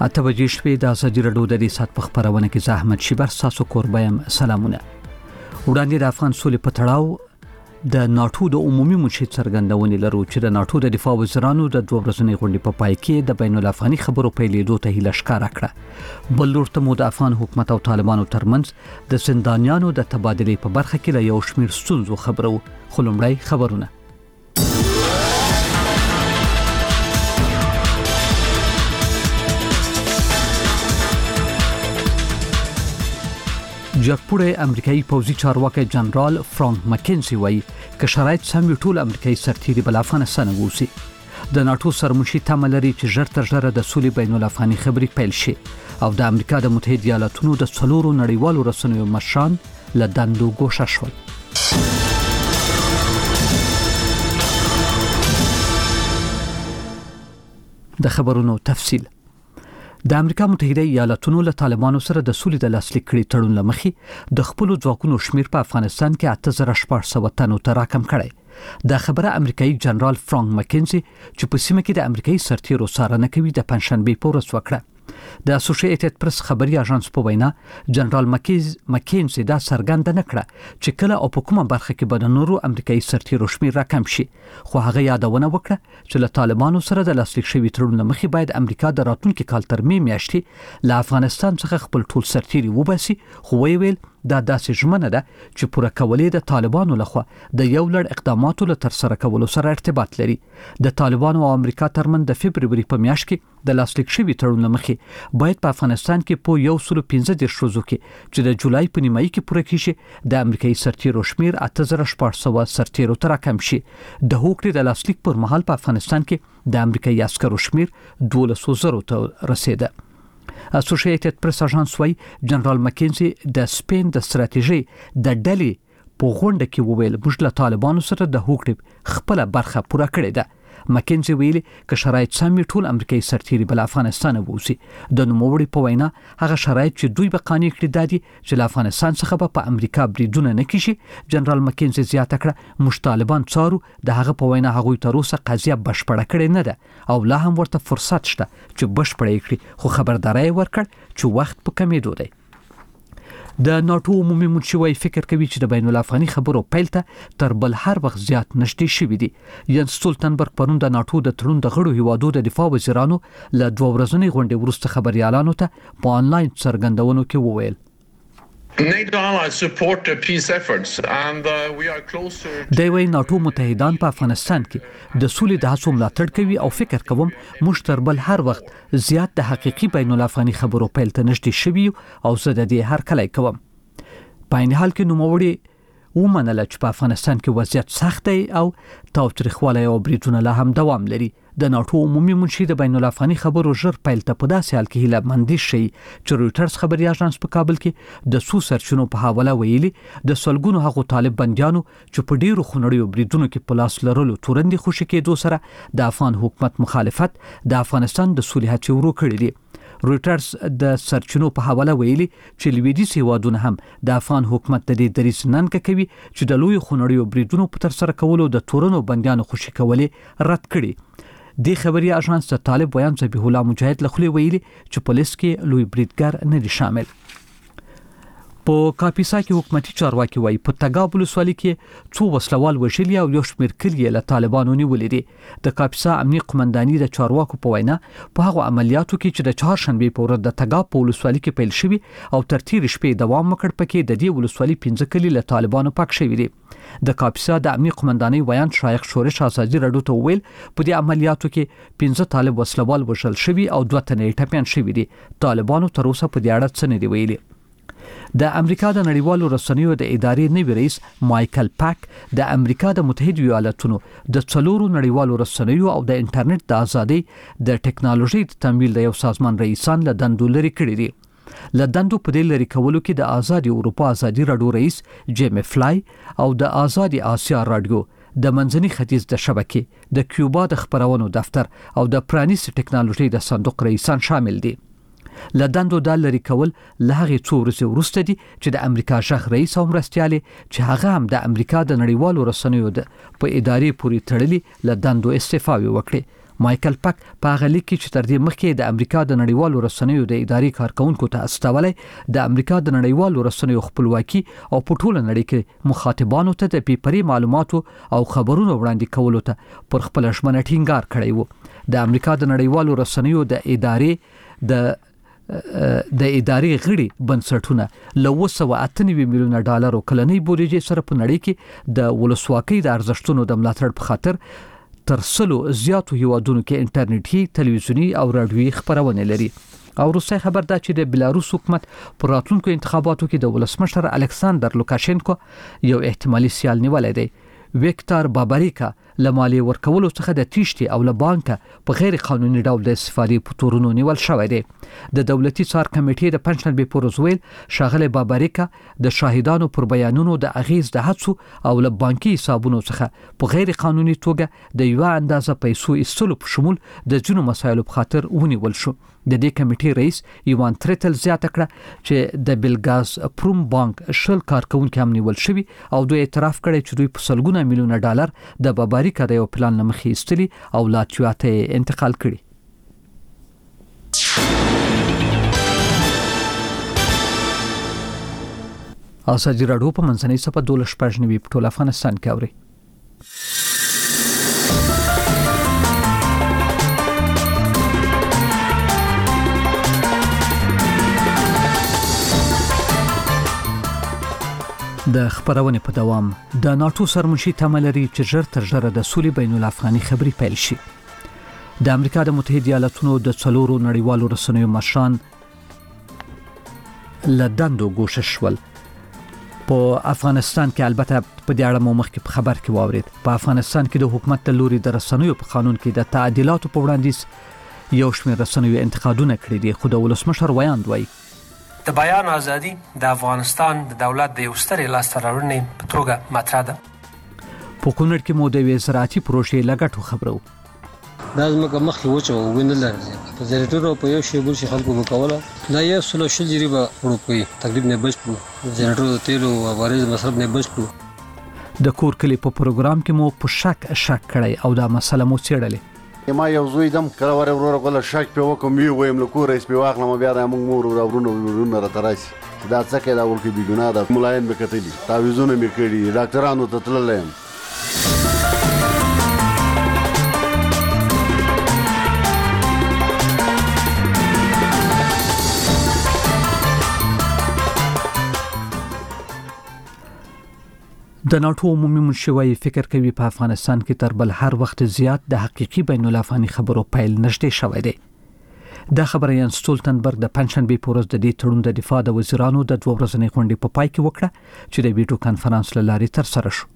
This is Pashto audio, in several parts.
اته بجې شپې د ازادي راډیو د ریاست په خبرونه کې زحمت شیبر ساسو کوربایم سلامونه. وړاندې د افغان سولې په تړاو د ناتو د عمومي منشي څرګندونې لرو چې د ناتو د دفاع وزیرانو د 2 ورځنۍ غونډې په پای کې د بین الافغاني خبرو پیلېدو ته هیله ښکاره کړه. بل لورته مو د افغان حکومت او طالبانو ترمنځ د زندانیانو د تبادلې په برخه کې له یو شمېر ستونزو خبرو. خو لومړی خبرونه. جګپوړی امریکایي پوځي چارواکي جنرال فرانک مکینزي وایي چې شرایط سم ټول امریکایي سرتیري بل افغانستان ووسی. د ناتو سرمنشي تمه لري چې ژر تر ژره د سولې بین الافغاني خبرې پیل شي او د امریکا د متحده ایالاتونو د څلورو نړیوالو رسنیو مشران له دندو ګوښه شول. د خبرونو تفصیل. د امریکا متحده ایالاتونو له طالبانو سره د سولې د لاسلیک کړي تړون لمخې د خپل ځواکونو شمیر په افغانستان کې 8400 تنو ته راکم کړي. دا خبره امریکایي جنرال فرانک مکینزي چې په سیمه کې د امریکایي سرتیرو څارنه کوي د پنځشنبه په ورځ وکړه. د اسوسییټډ پریس خبري اژانس په وینا جنرال مکینزي دا څرګنده نکړه چې کله او په کومه برخه کې به د نورو امریکایي سرتیرو شمیر راکم شي، خو هغه یادونه وکړه چې له طالبانو سره د لاسلیک شوی تړون مخې باید امریکا د راتلونکي کال تر میاشتې له افغانستان څخه خپل ټول سرتیري وباسي. خو ویل دا داسې ژمنه ده چې پوره کولې د طالبانو لخوا د یو لړ اقداماتو له تر سره کولو سره ارتباط لري. د طالبانو او امریکا ترمن د فبرवरी په میاشت کې د لاسلیک شوی تړون مخې باید په افغانستان کې په 115 ورځو کې چې د جولای په نیمایي کې پوره کیږي د امریکایي سرتیرو شمیر 8400 سرتیرو تر کم شي. د هوکړې د لاسلیک پر مهال په افغانستان کې د امریکایي عسکرو شمیر 1200 ته رسیده. اسوسییټډ پریس اژانس وايي جنرال مکینزي د سپین د ستراتیژي د ډلې په غونډه کې وویل موږ له طالبانو سره د هوکړې خپل برخه پوره کړې ده. مکینزي ویلي چې شرایط سم ټول امریکایي سرتیري بل افغانستان ووسی. د نوموړي په وینا هغه شرایط چې دوی به قانع کړي دي چې له افغانستان څخه په امریکا بریدونه نه کیږي. جنرال مکینزي زیاته کړه موږ طالبان څارو. د هغه په وینا هغه تر اوسه قضیه بشپړه کړې نه ده او لا هم ورته فرصت شته چې بشپړه کړي، خو خبرداري ورکړ چې وخت په کمیدو دی. د ناتو عمومي منشي وايي فکر کوي چې د بین الافغاني خبرو پیل ته تر بل هر وخت زیات نشټي شوی دی. ینس سټولتنبرګ پرون د ناتو د تړون د غړو هیوادو د دفاع وزیرانو له 2 ورځنۍ غونډې وروسته خبريالانو ته په آنلاین څرګندونو کې وویل NATO allies support the peace efforts and we are closer. دوی ناتو متحدان په افغانستان کې د سولې د هڅو ملاتړ کوي او فکر کوم موږ تر بل هر وخت زیات د حقيقي بین الافغاني خبرو پیل ته نشټي شوی او زه د دې هر کله کوم. په عین حال کې نوموړي ومنل چې په افغانستان کې وضعیت سخت دی او تاوتریخوالی او بریدونه لا هم دوام لري. د ناتو عمومي منشي د بین الافغاني خبرو ژر پیل ته په داسې حال کې هیله مندي شي چې رويټرز خبري اژانس په کابل کې د سو سرچینو په حواله ویلي د سلګونو هغو طالب بنديانو چې په ډیرو خنړیو بریدونو کې پلاس لرلو تورندې خوشي کېدو سره د افغان حکومت مخالفت د افغانستان د سولې هڅې ورو کړې دي. رويټرز د سرچینو په حواله ویلي چې لویدیځ هیوادونه هم د افغان حکومت د دې دریځ ننګه کوي چې د لوی خنړیو بریدونو په تر سره کولو د تورنو بنديانو خوشي کولې رد کړي. د خبري اژانس د طالب بیان ذبیح الله مجاهد لخوا ویلي چې پولیس کې لوی بریدګر نه دي شامل. په کاپیسا کې حکومتي چارواکي وایي په تګاب ولسوالۍ کې څو وسلوال وشلي او یو شمېر کلي له طالبانو نیولې دي. د کاپیسا امنیي قومنداني د چارواکو په وینا په هغه عملیاتو کې چې د چهارشنبه په ورځ د تګاب په ولسوالۍ کې پیل شوی او تر تیر شپې دوام وکړ پکې د دې ولسوالۍ 15 کلي له طالبانو پاک شوی دي. د کاپیسا د امنیي قومنداني ویان شایخ شورش ازادي راډیو ته ویل په دې عملیاتو کې 15 طالب وسلوال وشل شوی او 2 تنه ټپيان شوی دي. طالبانو تر اوسه په دې اړه څه نه دی ویلي. د امریکا د نړیوالو رسنیو د ادارې نوی رئیس مایکل پاک د امریکا د متحده ایالاتونو د څلورو نړیوالو رسنیو او د انټرنیټ د ازادۍ د ټکنالوژي د تمویل د یو سازمان رئیسان له دندو لري کړی دي. له دندو په دې لري کولو کې د آزادي اروپا ازادي راډیو رئیس جیمی فلای او د آزادي آسیا راډیو د منځني ختیځ د شبکې د کیوبا د خبرونو دفتر او د پرانیست ټکنالوژي د صندوق رئیسان شامل دي. له دندو د لري کول له هغه څو ورځې وروسته دي چې د امریکا شخص رئیس او مرستيالي چې هغه هم د امریکا د نړیوالو رسنیو په ادارې پورې تړلي له دندو استعفا وکړي. مایکل پک په هغه لیک کې چې تر دې مخکې د امریکا د نړیوالو رسنیو د اداري کارکونکو ته استولای د امریکا د نړیوالو رسنیو خپلواکي او په ټوله نړۍ کې مخاطبانو ته د پیپري معلوماتو او خبرونو وړاندې کولو ته پر خپل ژمنه ټینګار کړی و. د امریکا د نړیوالو رسنیو د ادارې غړي بنسټونه له 298 میلیونه ډالر کلنۍ بودیجې سره په نړۍ کې د ولسواکۍ د ارزښتونو د ملاتړ په خاطر تر 100 زیاتو هیوادونو کې انټرنیټي، تلویزیونی او رادیويي خبرونه لري. او روسي خبر دا چې د بلاروس حکومت پر راتلونکو انتخاباتو کې د ولسمشر الکساندر لوکاشینکو یو احتمالي سیال نیولای دی. ویکتور باباریکا له مالیې ورکولو څخه د تیښتې او له بانکه په غیر قانوني ډول د استفادې په تورونو نیول شوی دی. د دولتي څار کمیټې د پنځشنبه په ورځ ویل شاغله باباریکا د شاهدانو پر بیانونو د اغیز د هڅو او له بانکي حسابونو څخه په غیر قانوني توګه د یو اندازه پیسو ایستلو په شمول د ځینو مسایلو په خاطر ونیول شو. د دې کمیټې رئیس ایوان تریټل زیاته کړه چې د بلګاز پروم بانک شل کارکونکو هم نیول شوی او دوی اعتراف کړی چې دوی په سلګونه میلیونه ډالر د باباریکا د یو پلان لمخې ایستلي او لاتویا ته انتقال کړي. ازادي راډیو په منځنۍ صفحه 12 په ټول افغانستان کې اوري. د خبرونه په دوام د ناتو سرمنشي تملري چې ژر تر ژره د سولې بین الافغاني خبري پیل شي. د امریکا د متحده ایالاتونو د څلورو نړیوالو رسنیو مشران لدندو کوشش ول. په افغانستان کې البته په دې اړه مخکې په خبر کې واورید په افغانستان کې د حکومت د لوري د رسنیو په قانون کې د تعدیلاتو په وړاندیز یو شمېر رسنیو انتقادونه کړي دي، خو د ولسمشر ویاند وایي د بیان ازادي د افغانستان د دولت د یو سترې لاسته راوړنې په توګه مطرح ده. په کونړ کې مو د زراعتي پروژې لګټو خبرو. دا زموږ مخکې وچه وینه لري په زراعتو په یو شی بل شي خلکو وکوله دا یو سلو شل جریبه روپی تقریبا نه بچو زراعتو تیلو او وارز مصرف نه بچو. د کور کلی په پروګرام کې مو په شک کړی او دا مسله مو څېړلې. ما یو زوی دم کله ورور غل شک په وکم یو ویم له کور اس په واخلم بیا د موږ مور او ورونه را تراسي دا څه کې دا ورکه بي ګناه ده ملاین به کتلی تعویذونه مې کړی ډاکټرانو ته تللم. د ناتو عمومي منشي فکر کوي په افغانستان کې تر بل هر وخت زیات د حقيقي بین الافغاني خبرو پیل نشته شوی دی. دا خبره یان سټولټنبرګ د پنځشنبه په ورځ د دې تړون د دفاع د وزیرانو د 2 ورځې غونډې په پای کې وکړه چې د ویډیو کانفرنس لارې تر سره شو.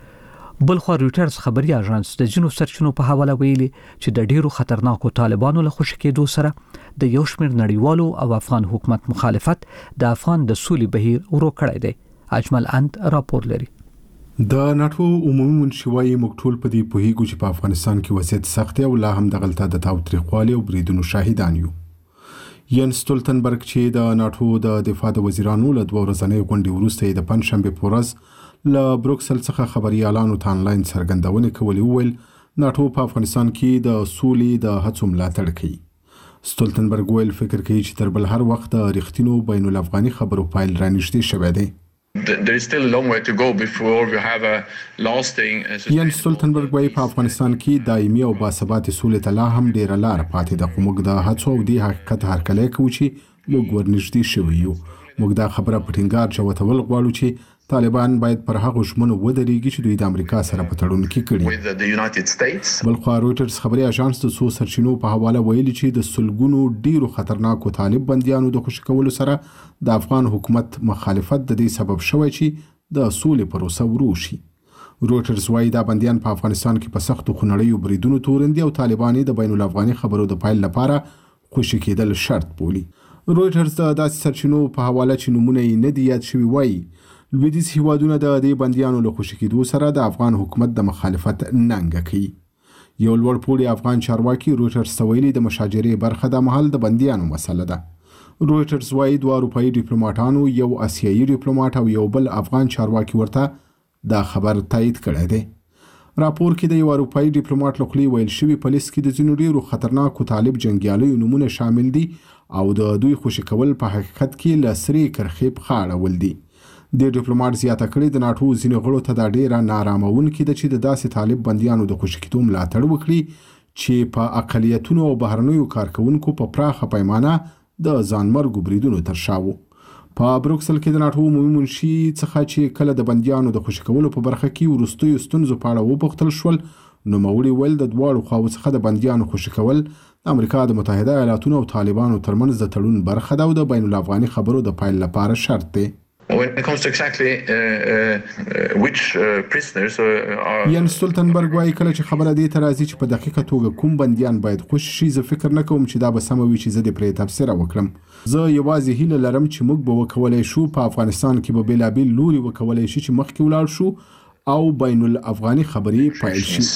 بلخو رويټرز خبري اژانس د جنو سرچینو په حواله ویلي چې د ډیرو خطرناکو طالبانو له خوشی کېدو سره د یو شمېر نړیوالو او افغان حکومت مخالفت د افغان د سولې بهیر ورو کړی دی. اجمل اند راپور لري. د ناتو عمومي منشي مکتول په دې پوهیږي چې په افغانستان کې وضعیت سخت او لا هم د غلطه د تاوتریخوالي او بریدونو شاهدان یو. یان سټولټنبرګ چې د ناتو د دفاع د وزیرانو له 2 ورځې غونډې وروسته د پنځشنبه په ورځ له بروکسل څخه خبريالانو ته انلاین څرګندونه کولې ویل ناتو په افغانستان کې د سولې د هڅو ملاتړ کوي. سټولټنبرګ ویل فکر کوي چې تر بل هر وخت د رښتینو بین الافغاني خبرو پایل رانیشته شوی دی. There is still a long way to go before we have a lasting یان سټولټنبرګ وايي په افغانستان کې دایمي او باثبات سولې ته لا هم ډېر لار پاتې ده. موږ د هڅو او د حقیقت هرکلی کوو چې موږ ورنږدې شوي یو. موږ دا خبره په ټینګار چوتول غواړو چې طالبان باید پر هغه ژمنو ودرېږي چې دوی د امریکا سره په تړون کې کړي. بلخو رويټرز خبري اژانس د څو سرچینو په حواله ویلي چې د سلګونو ډیرو خطرناکو طالب بنديانو د خوشی کولو سره د افغان حکومت مخالفت د دې سبب شوی چې د سولې پروسه ورو شي. رويټرز وايي دا بنديان په افغانستان کې په سختو خنړیو بریدونو تورندي او طالبان د بین الافغاني خبرو د پایل لپاره خوشی کېدل شرط بولي. رويټرز د داسې سرچینو په حواله چې نمونه یې نه دی یاد شوی وايي لویدیځ هیوادونه د دې بنديانو له خوشی کېدو سره د افغان حکومت د مخالفت ننګه کوي. یو لوړ پوړی افغان چارواکي رويټرز سویلي د مشاجرې برخه د محل د بنديانو مسله ده. رويټرز وايي 2 اروپאי ډیپلوماټانو یو آسیایي ډیپلوماټ او یو بل افغان چارواکي ورته دا خبر تایید کړی دی. راپور کې د یو اروپایي ډیپلوماټ لخوا ویل شوی په لیست کې د ځینو ډیرو خطرناکو طالب جنگیالیو نمونه شامل دي او د دوی خوشي کول په حقیقت کې له سرې کرښې پخه اړول دي. د ډیپلوماټ زیاته کړې د ناټو ځینو غړو ته دا ډیره نارامونکې ده چې د داسې طالب بندیانو د خوشي کېدو ملاتړ وکړي چې په اقلیتونو او بهرنیو کارکونکو په پراخه پیمانه د ځانمرګو بریدونو تر شا وو. په بروکسل کې د ناټو عمومي منشي څخه چې کله د بندیانو د خوشي کولو په برخه کې وروستیو ستونزو په اړه وپوښتل شول، نو نوموړي ویل د دواړو خواوو څخه د بندیانو خوشي کول د امریکا د متحده ایالاتونو او طالبانو ترمنځ د تړون برخه ده او د بین الافغاني خبرو د پیل لپاره شرط دی. When it comes to exactly which prisoners are یان سټولتنبرګ وايي کله چې خبره دې ته راځي چې په دقیقه توګه کوم بندیان باید خوشي شي، زه فکر نه کوم چې دا به سمه وي چې زه دې پرې تفسیر وکړم. زه یوازې هیله لرم چې موږ به وکولای شو په افغانستان کې به بېلابېل لوري وکولای شي چې مخکې ولاړ شو او بین الافغاني خبرې پیل شي.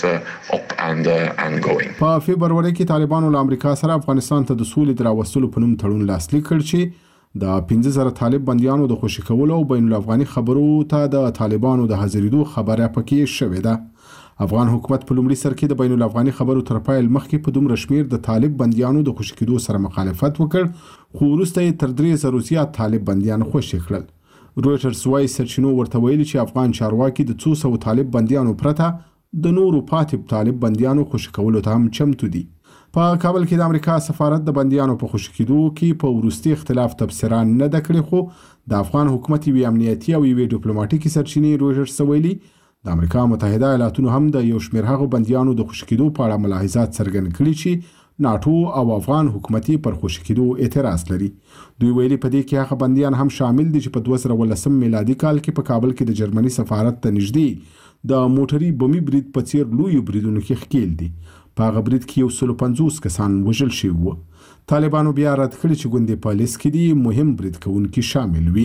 په فبروري کې طالبانو له امریکا سره افغانستان ته د سولې د راوستلو په نوم تړون لاسلیک کړ چې د 15,000 طالب بندیانو د خوشي کولو او بین الافغاني خبرو ته د طالبانو د حاضرېدو خبره پکې شوې ده. افغان حکومت په لومړي سر کې د بین الافغاني خبرو تر پایل مخکې په دومره شمیر د طالب بندیانو د خوشي کېدو سره مخالفت وکړ، خو وروسته یې تر 3,000 زیات طالب بندیان خوشي کړل. رویټرز وايي سرچینو ورته ویلي چې افغان چارواکي د 200 طالب بندیانو پرته د نورو پاتې طالب بندیانو خوشي کولو ته هم چمتو دي. په کابل کې د امریکا سفارت د بندیانو په خوشي کېدو کې په وروستي اختلاف تبصره نه ده کړې، خو د افغان حکومت یوې امنیتي او یوې ډیپلوماټیکي سرچینې رویټرز ویلي د امریکا متحده ایالاتونو هم د یو شمېر هغو بندیانو د خوشي کېدو په اړه ملاحظات څرګند کړي چې ناټو او افغان حکومت پر خوشي کېدو اعتراض لري. دوی ویلي په دې کې هغه بندیان هم شامل دي چې په 2019 میلادي کال کې په کابل کې د جرمني سفارت ته نږدې د موټري بمي برید په څیر لویو بریدونو کې ښکېل دي. په هغه برید کې 150 کسان وژل شوي وو. طالبانو بیا رد کړي چې ګوندې په لیست کې دي مهم برید کوونکي شامل وي.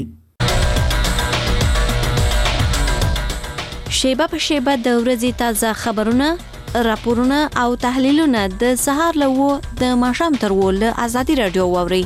شیبه په شیبه د ورځې تازه خبرونه، راپورونه او تحلیلونه د سهار له 9 د ماښام تر 10 له ازادي رادیو واورئ.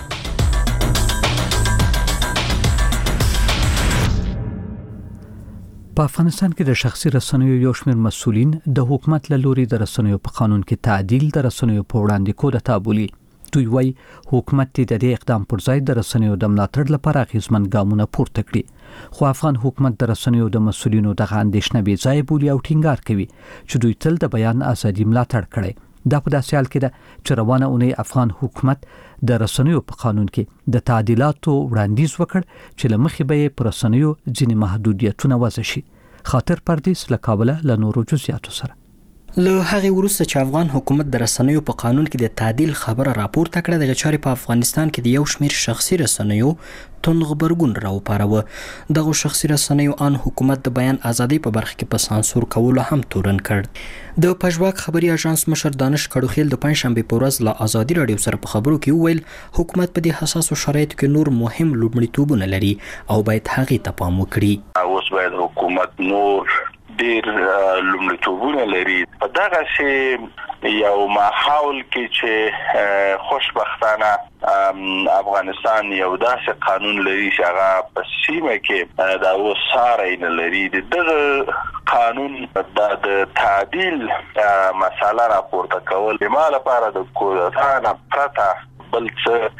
په افغانستان کې د شخصي رسنیو یو شمېر مسؤلین د حکومت له لوري د رسنیو په قانون کې تعدیل د رسنیو په وړاندې کول تابولي. دوی وايي حکومت د دې اقدام پر ځای د رسنیو د ملاتړ لپاره اغیزمن ګامونه پورته کړي، خو افغان حکومت د رسنیو د مسؤلینو دغه اندېښنه بې ځایه بولي او ټینګار کوي چې دوی تل د بیان ازادي ملاتړ کړي. دا په داسې حال کې ده چې روانه اونۍ افغان حکومت د رسنیو په قانون کې د تعدیلاتو وړاندیز وکړ چې له مخې به یې پر رسنیو ځینې محدودیتونه وضع شي. خاطر پردیس له کابل له نورو جزئیاتو سره. له هغه وروسته چې افغان حکومت د رسنیو په قانون کې د تعدیل خبره راپورته کړه، د چارې په افغانستان کې د یو شمېر شخصي رسنیو تون غبرګون راوپاروه. دغه شخصي رسنیو ان حکومت د بیان ازادي په برخه کې په سانسور کولو هم تورن کړ. د پژواک خبري اژانس مشر دانش کډوخیل د پنځشنبه په ورځ له ازادي رادیو سره په خبرو کې وویل حکومت په دې حساسو شرایطو کې نور مهم لومړیتوبونه لري او باید هغه ته پام وکړي. اوس باید حکومت نور ډیر لومړیتوبونه لري. په دغه شی یو ماحول کې چې خوشبختانه افغانستان یو داسې قانون لري چې هغه په سیمه کې دا وساره نه لري. دغه قانون د تعدیل مسله راپورته کول ما لپاره د کودتا نه پرته بل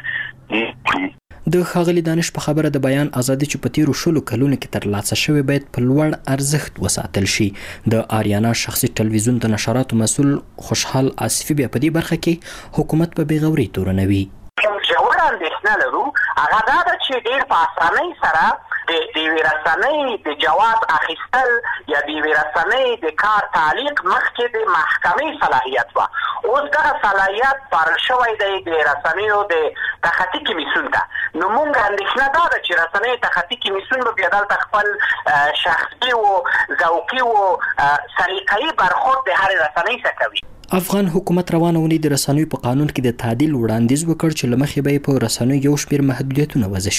څه. د ښاغلي دانش په خبره د بیان ازادي چې په تیرو 20 کلونو کې ترلاسه شوې باید په لوړ ارزښت وساتل شي. د آریانا شخصي ټلویزیون د نشراتو مسؤل خوشحال آصفي بیا په دې برخه کې حکومت په بیغوري تورنوي. ژور اندېښنه لرو هغه دا ده چې ډېر په اسانۍ سره د رسنۍ د جواز اخیستل یا د رسنۍ د کار تعلیق مخکې د محکمې صلاحیت و. اوس دغه صلاحیت سپارل شوی دی د رسنیو د تخطي کمیسیون ته. نو موږ اندېښنه دا ده چې رسنۍ تخطي کمیسیون به بیا دلته خپل شخصي او ذوقي او سلیقه‌ایي برخورد د هرې رسنۍ څخه کوي. افغان حکومت روانه ونی د رسنیو په قانون کې د تعدیل وړاندیز وکړ چې لمخې به په رسنیو یو شمېر محدودیتونه وضع شي.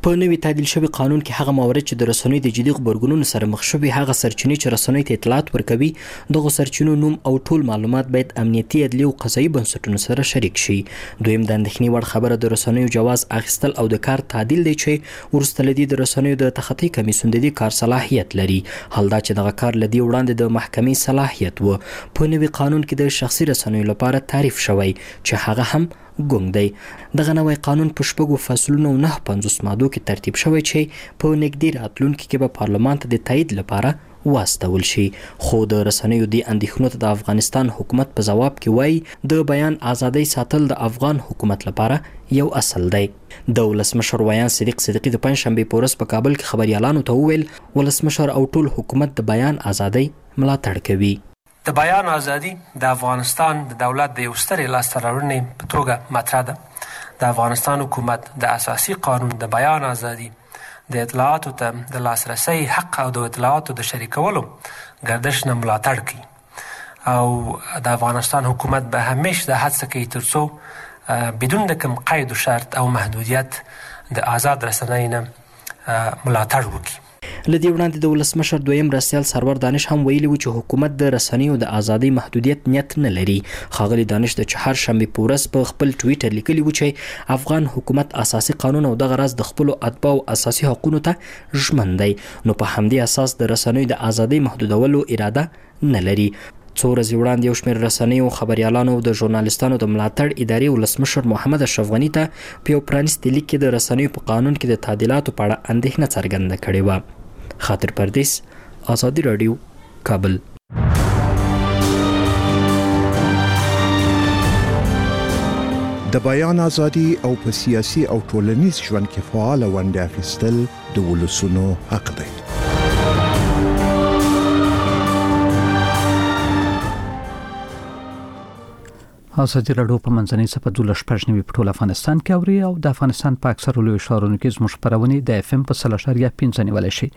په نوي تعدیل شوی قانون کې هغه موارد چې د رسنیو د جدي غبرګونونو سره مخ شوي هغه سرچینې چې رسنیو ته اطلاعات ورکوي دغه سرچینو نوم او ټول معلومات باید امنیتي عدلي او قضایي بنسټونو سره شریک شي. دویم د اندېښنې وړ خبره د رسنیو جواز اخیستل او د کار تعدیل دی چې وروسته له دې د رسنیو د تخطي کمیسیون د دې کار صلاحیت لري. حال دا چې دغه کار له دې وړاندې د محکمې صلاحیت و. په نوي قانون کې د شخصي رسنیو لپاره تعریف شوی چې هغه هم ګونګ دی. دغه نوی قانون په 6 فصلونو او 950 مادو کې ترتیب شوی چې په نږدې راتلونکي کې به پارلمان ته د تایید لپاره واستول شي. خو د رسنیو د اندېښنو ته د افغانستان حکومت په جواب کې وایي د بیان ازادۍ ساتل د افغان حکومت لپاره یو اصل دی. د ولسمشر ویان صدیق صدیقي د پنځشنبې په ورځ په کابل کې خبريالانو ته وویل ولسمشر او ټول حکومت د بیان ازادۍ ملاتړ کوي. د بیان ازادي د افغانستان د دولت د یو سترې لاسته راوړنې په توګه مطرح ده. د افغانستان حکومت د اساسي قانون د بیان ازادي د اطلاعاتو ته د لاسرسي حق او د اطلاعاتو د شریکولو ګردش نه ملاتړ کوي او د افغانستان حکومت به همیشه د هڅه کوي ترڅو بدون د کوم قید او شرط او محدودیت د آزاد رسنۍ نه ملاتړ وکړي. لدی وړاندې د ولسمشر دویم رسیال سرور دانش هم ویلي و چې حکومت د رسنیو د ازادۍ محدودیت نیت نه لري. خاغلی دانش د چهارشنبې په ورځ په خپل ټویټر لیکلی و چې افغان حکومت اساسي قانون او دغه راز د خپل اتباعو اساسي حقوقو ته ژمن دی نو په همدې اساس د رسنیو د ازادۍ محدودولو اراده نه لري. څو ورځې وړاندې یو شمېر رسنیو خبريالانو د ژورنالستانو د ملاتړ ادارې ولسمشر محمد اشرف غني ته په یو پرانیستي لیک کې د رسنیو په قانون کې د تعدیلاتو په اړه اندېښنه څرګنده کړې وه. خاطر پردیس، آزادی رادیو، کابل. د بیان ازادي او په سیاسي او ټولنیز ژوند کې فعال ونډه اخیستل د ولسونو حق دی. ازادي رادیو په منځنۍ صفحه 12 په ټول افغانستان کې اوري او د افغانستان په اکثرو لوی ښارونو کې زموږ خبرونه د FM په 3.5 نیول شي.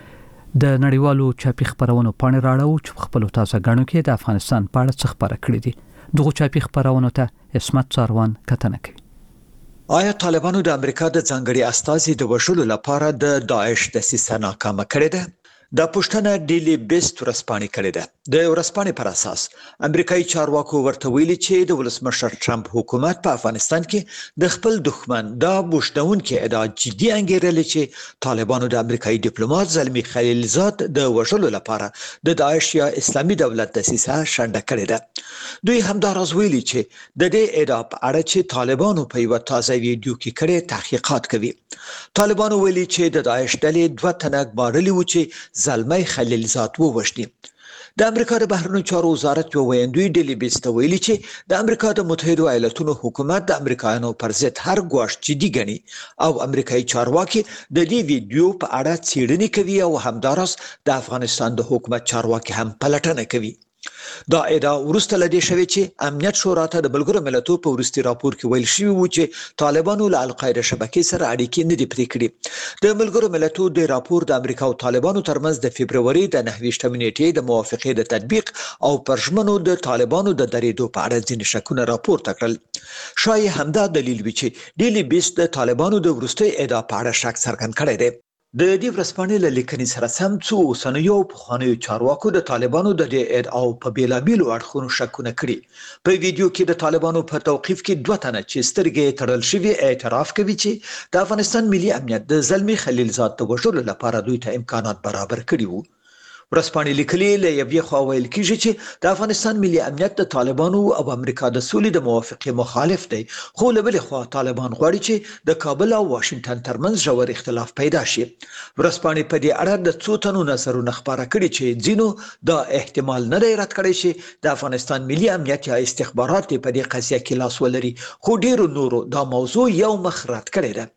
د نړیوالو چاپی خبرونو پاڼې راړو چې خپل تازه غاڼو کې د افغانستان په اړه څه خبره کړې دي. دغه چاپی خبرونو ته اسمت څاروان کتنه کوي. آیا طالبانو د امریکا د ځانګړي استازي د وژلو لپاره د داعش دسیسه ناکامه کړې ده؟ دا پښتنه ډیلی بیست ورسپانې کړې ده. د ورسپانې پر اساس امریکایي چارواکو ورته ویلي چې د ولسمشر ټرمپ حکومت په افغانستان کې د خپل دښمن دا بوشدونکو ادعا جدي انګیرلې چې طالبانو د امریکایي ډیپلوماټ زلمی خلیلزاد د وژلو لپاره د داعش یا اسلامي دولت دسیسه شنډه کړې ده. دوی همداراز ویلي چې د دې ادعا په اړه چې طالبانو په یو تازه ویډیو کې کړي تحقیقات کوي. طالبانو ویلي چې د داعش ډلې 2 تنه ګمارلي و چې زلمی خلیلزاد ووژني. د امریکا د بهرنیو چارو وزارت یو ویاندوی ډیلی بیست ویلي چې د امریکا د متحده ایالاتونو حکومت د امریکایانو پر ضد هر ګواښ جدي ګڼي او امریکایي چارواکي د دې ویډیو په اړه څېړنې کوي او همداراز د افغانستان د حکومت چارواکي هم پلټنه کوي. دا ادعا ورسته لدی شوی چې امنیت شورا ته د ملګرو ملتونو په ورستي راپور کې ویل شوی و چې طالبانو له القاعده شبکې سره اړیکې نه دي پرې کړې. د ملګرو ملتونو د راپور د امریکا او طالبانو ترمنځ د فبرवरी د 29 نیټې د موافقې د تطبیق او پرشمنو د طالبانو د درېدو په اړه ځینې شکونه راپورته کړل. شایي همدا دلیل وي چې ډیلی بیست د طالبانو د ورستي ادعا په اړه شک څرګند کړی دی. د دې ورسپانې له لیکنې سره سم څو اوسنیو پخوانیو چارواکو د طالبانو د دې ادعاو په بیلابیلو اړخونو شکونه کړي. په ویډیو کې د طالبانو په توقیف کې 2 تنه چې سترګې تړل شوی اعتراف کوي چې د افغانستان ملي امنیت د زلمی خلیلزاد د وژلو لپاره دوی ته امکانات برابر کړي وو. ورسپانې لیکلي له یوې خوا ویل کېږي چې د افغانستان ملي امنیت د طالبانو او امریکا د سولې د موافقې مخالف دی، خو له بلې خوا طالبان غواړي چې د کابل او واشنگټن ترمنځ ژور اختلاف پیدا شي. ورسپانې په دې اړه د څو تنو نظرونه خبره کړي چې ځینو دا احتمال نه دی رد کړی چې د افغانستان ملي امنیت یا استخبارات په دې قضیه کې لاس ولري، خو ډیرو نورو دا موضوع یو مخ رد کړی ده.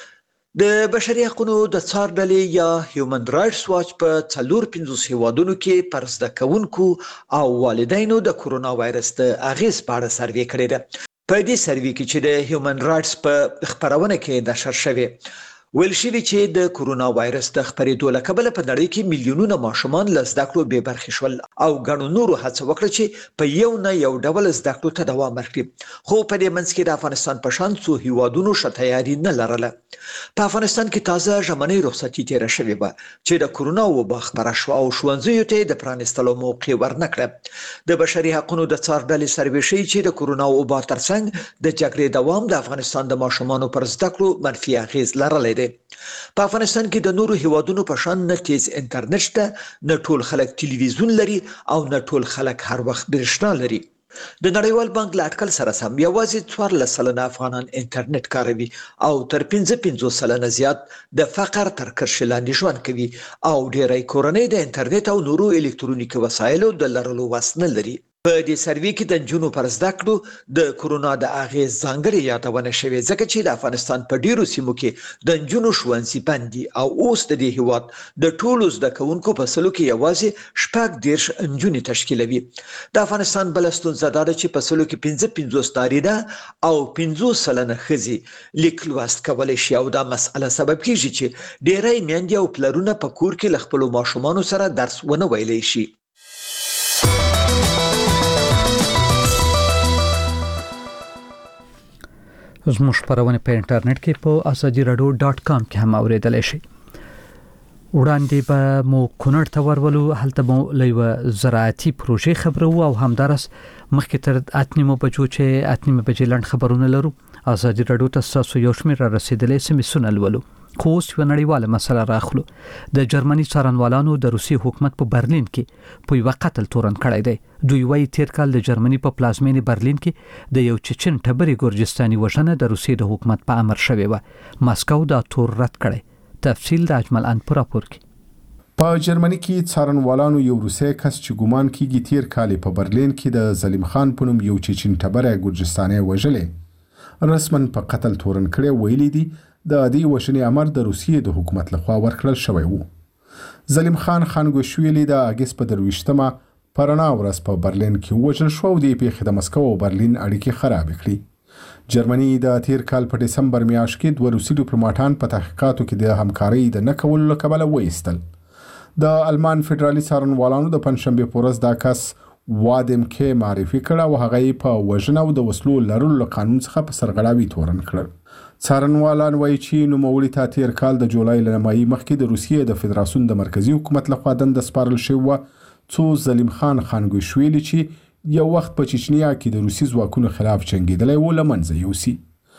د بشري حقوقو د څار ډلې یا هیومن رائټس واچ په 450 هیوادونو کې پر زده کوونکو او والدینو د کورونا وایرس د اغیز په اړه سروې کړې ده. په دې سروې کې چې د هیومن رائټس په خبرونه کې نشر شوی ویل شوی چې د کورونا وایرس د خپرېدو له کبله په نړۍ کې میلیونونه ماشومان له زده کړو بې برخې شول او ګڼو نورو هڅه وکړه چې په یو نه یو ډول زده کړو ته دوام ورکړي، خو په دې منځ کې د افغانستان په شان څو هیوادونو ښه تیاري نه لرله. په افغانستان کې تازه ژمنۍ رخصتي تېره شوې وه چې د کورونا وبا خپره شوه او ښوونځیو ته د پرانیستلو موقع ورنکړه. د بشري حقونو د څار ډلې سروې ښیي چې د کورونا وبا ترڅنګ د جګړې دوام د افغانستان د ماشومانو پر زده کړو منفي اغېز لرلی دی. په افغانستان کې د نورو هیوادونو په شان نه تیز انټرنیټ شته، نه ټول خلک تلویزیون لري او نه ټول خلک هر وخت برېښنا لري. د نړیوال بانک له اټکل سره سم یوازې 14% افغانان انټرنیټ کاروي او تر 15% زیات د فقر تر کرښې لاندې ژوند کوي او ډېری کورنۍ د انټرنیټ او نورو الکترونیکي وسایلو د لرلو وس نه لري. په دې سروې کې د نجونو پر زده کړو د کورونا د اغېز ځانګړې یادونه شوې، ځکه چې د افغانستان په ډیرو سیمو کې د نجونو ښوونځي بند دي او اوس د دې هیواد د ټولو زده کوونکو په سلو کې یوازې 14 نجونې تشکیلوي. د افغانستان بله ستونزه دا ده چې په سلو کې 55 نارینه او 50% ښځې لیک لوست کولی شي او دا مسئله سبب کیږي چې ډیری میندې او پلرونه په کور کې له خپلو ماشومانو سره درس ونه ویلی شي. زموږ خپرونه په انټرنیټ کې په azadiradio.com کې هم اوریدلای شئ. وړاندې به مو کونړ ته ورولو، هلته مو له زراعتي پروژې خبرو او همدارس مخکې تر 8:30 بجو چې 8:30 بجې لاند خبرونه لرو. ازادي رادیو ته تاسو یو شمېر را رسیدلې سمې سنلولو. خو اوس یو نړیواله مسله راخلو. د جرمني څارنوالانو د روسي حکومت په برلین کې په یو قتل تورن کړی دی. دوی وايي تیر کال د جرمني په پلازمینې برلین کې د یو چچن ټبري ګورجستاني وژنه د روسي د حکومت په امر شوې و. ماسکو دا تور رد کړی. تفصیل د اجمل ان پر راپور کې. په جرمني کې څارنوالانو یو روسي کس چې ګومان کیږي تیر کال په برلین کې د زلیم خان په نوم یو چچن ټبري ګورجستاني وژلې رسمن په قتل تورن کړی ویلي دي. د دې وژنې امر د روسیې د حکومت لخوا ورکړل شوی وو. زلیم خان خانګوشویلی د اگست په 23 په رڼا ورځ په برلین کې وژل شو او د پیښې د مسکو او برلین اړیکې خراب کړې. جرمني د تیر کال په دسمبر میاشت کې دوه روسي ډیپلوماټان په تحقیقاتو کې د همکارۍ د نه کولو له کبله وایستل. د المان فدرالي څارنوالانو د پنځشنبه په ورځ دا کس وادم کې معرفي کړ او هغه په وژنه او د وسلو لرلو قانون څخه په سرغړاوي تورن کړ. څارنوالان وایي چې نوموړي ته تیر کال د جولای له نیمایي مخکې د روسیې د فدراسیون د مرکزی حکومت لخوا دنده سپارل شوې وه، څو زلیم خان خانګوشویلی چې یو وخت په چچنیا کې د روسي ځواکونو خلاف جنګېدلی و له منځه یوسي.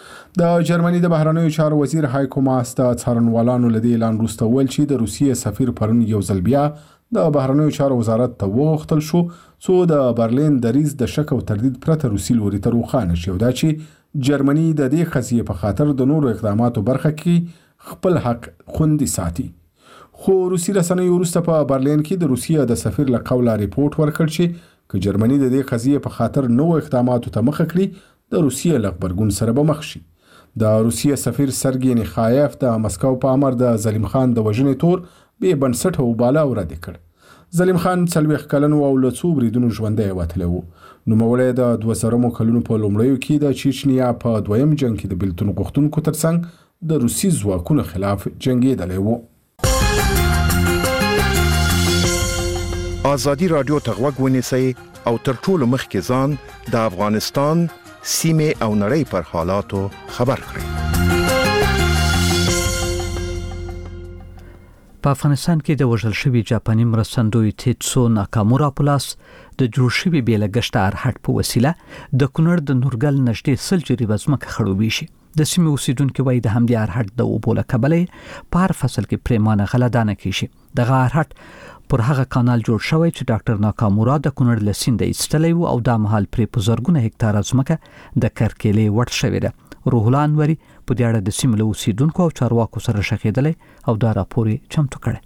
د جرمني د بهرنیو چارو وزیر هایکو ماس د څارنوالانو له دې اعلان وروسته وویل چې د روسیې سفیر پرون یو ځل بیا د بهرنیو چارو وزارت ته وغوښتل شو څو د برلین دریځ د شک او تردید پرته روسي لوري ته روښانه شي او دا چې جرمني د دې قضیې په خاطر د نورو اقداماتو برخه کې خپل حق خوندي ساتي. خو روسي رسنیو وروسته په برلین کې د روسیې د سفیر له قوله ریپورت ورکړ چې که جرمني د دې قضیې په خاطر نوو اقداماتو ته مخه کړي د روسیې له غبرګون سره به مخ شي. د روسیې سفیر سرګی نیخایف د مسکو په امر د زلیم خان د وژنې تور بې بنسټه وباله او رد کړ. زلیم خان 40 کلن او له څو بریدونو ژوندی وتلی و. نوموړی د 2000 کلونو په لومړیو کې د چچنیا په دویم جنگ کې د بیلتون غوښتونکو ترڅنګ د روسي ځواکونو خلاف جنګېدلی و. ازادي رادیو ته غوږ ونیسئ او تر ټولو مخکې ځان د افغانستان سیمې او نړۍ پر حالاتو خبر کړئ. په افغانستان کې د وژل شوي جاپاني مرستندوی تیتسو ناکامورا پلاس د جوړ شوي بیلګشت ارهټ په وسیله د کونړ د نورګل نږدې 100 جریبه ځمکه خړوبې شي. د سیمې اوسیدونکو وایي د همدې ارهټ د اوبو له کبله په هر فصل کې پریمانه غله دانه کیږي. دغه ارهټ پر هغه کانال جوړ شوی چې ډاکټر ناکامورا د کونړ له سیند ایستلی و او دا مهال پرې په زرګونه هکتاره ځمکه د کرکیلې وړ شوې ده. روح الله انوري په دې اړه د سیمې له اوسیدونکو او چارواکو سره شخېدلی او دا راپور چمتو کړی.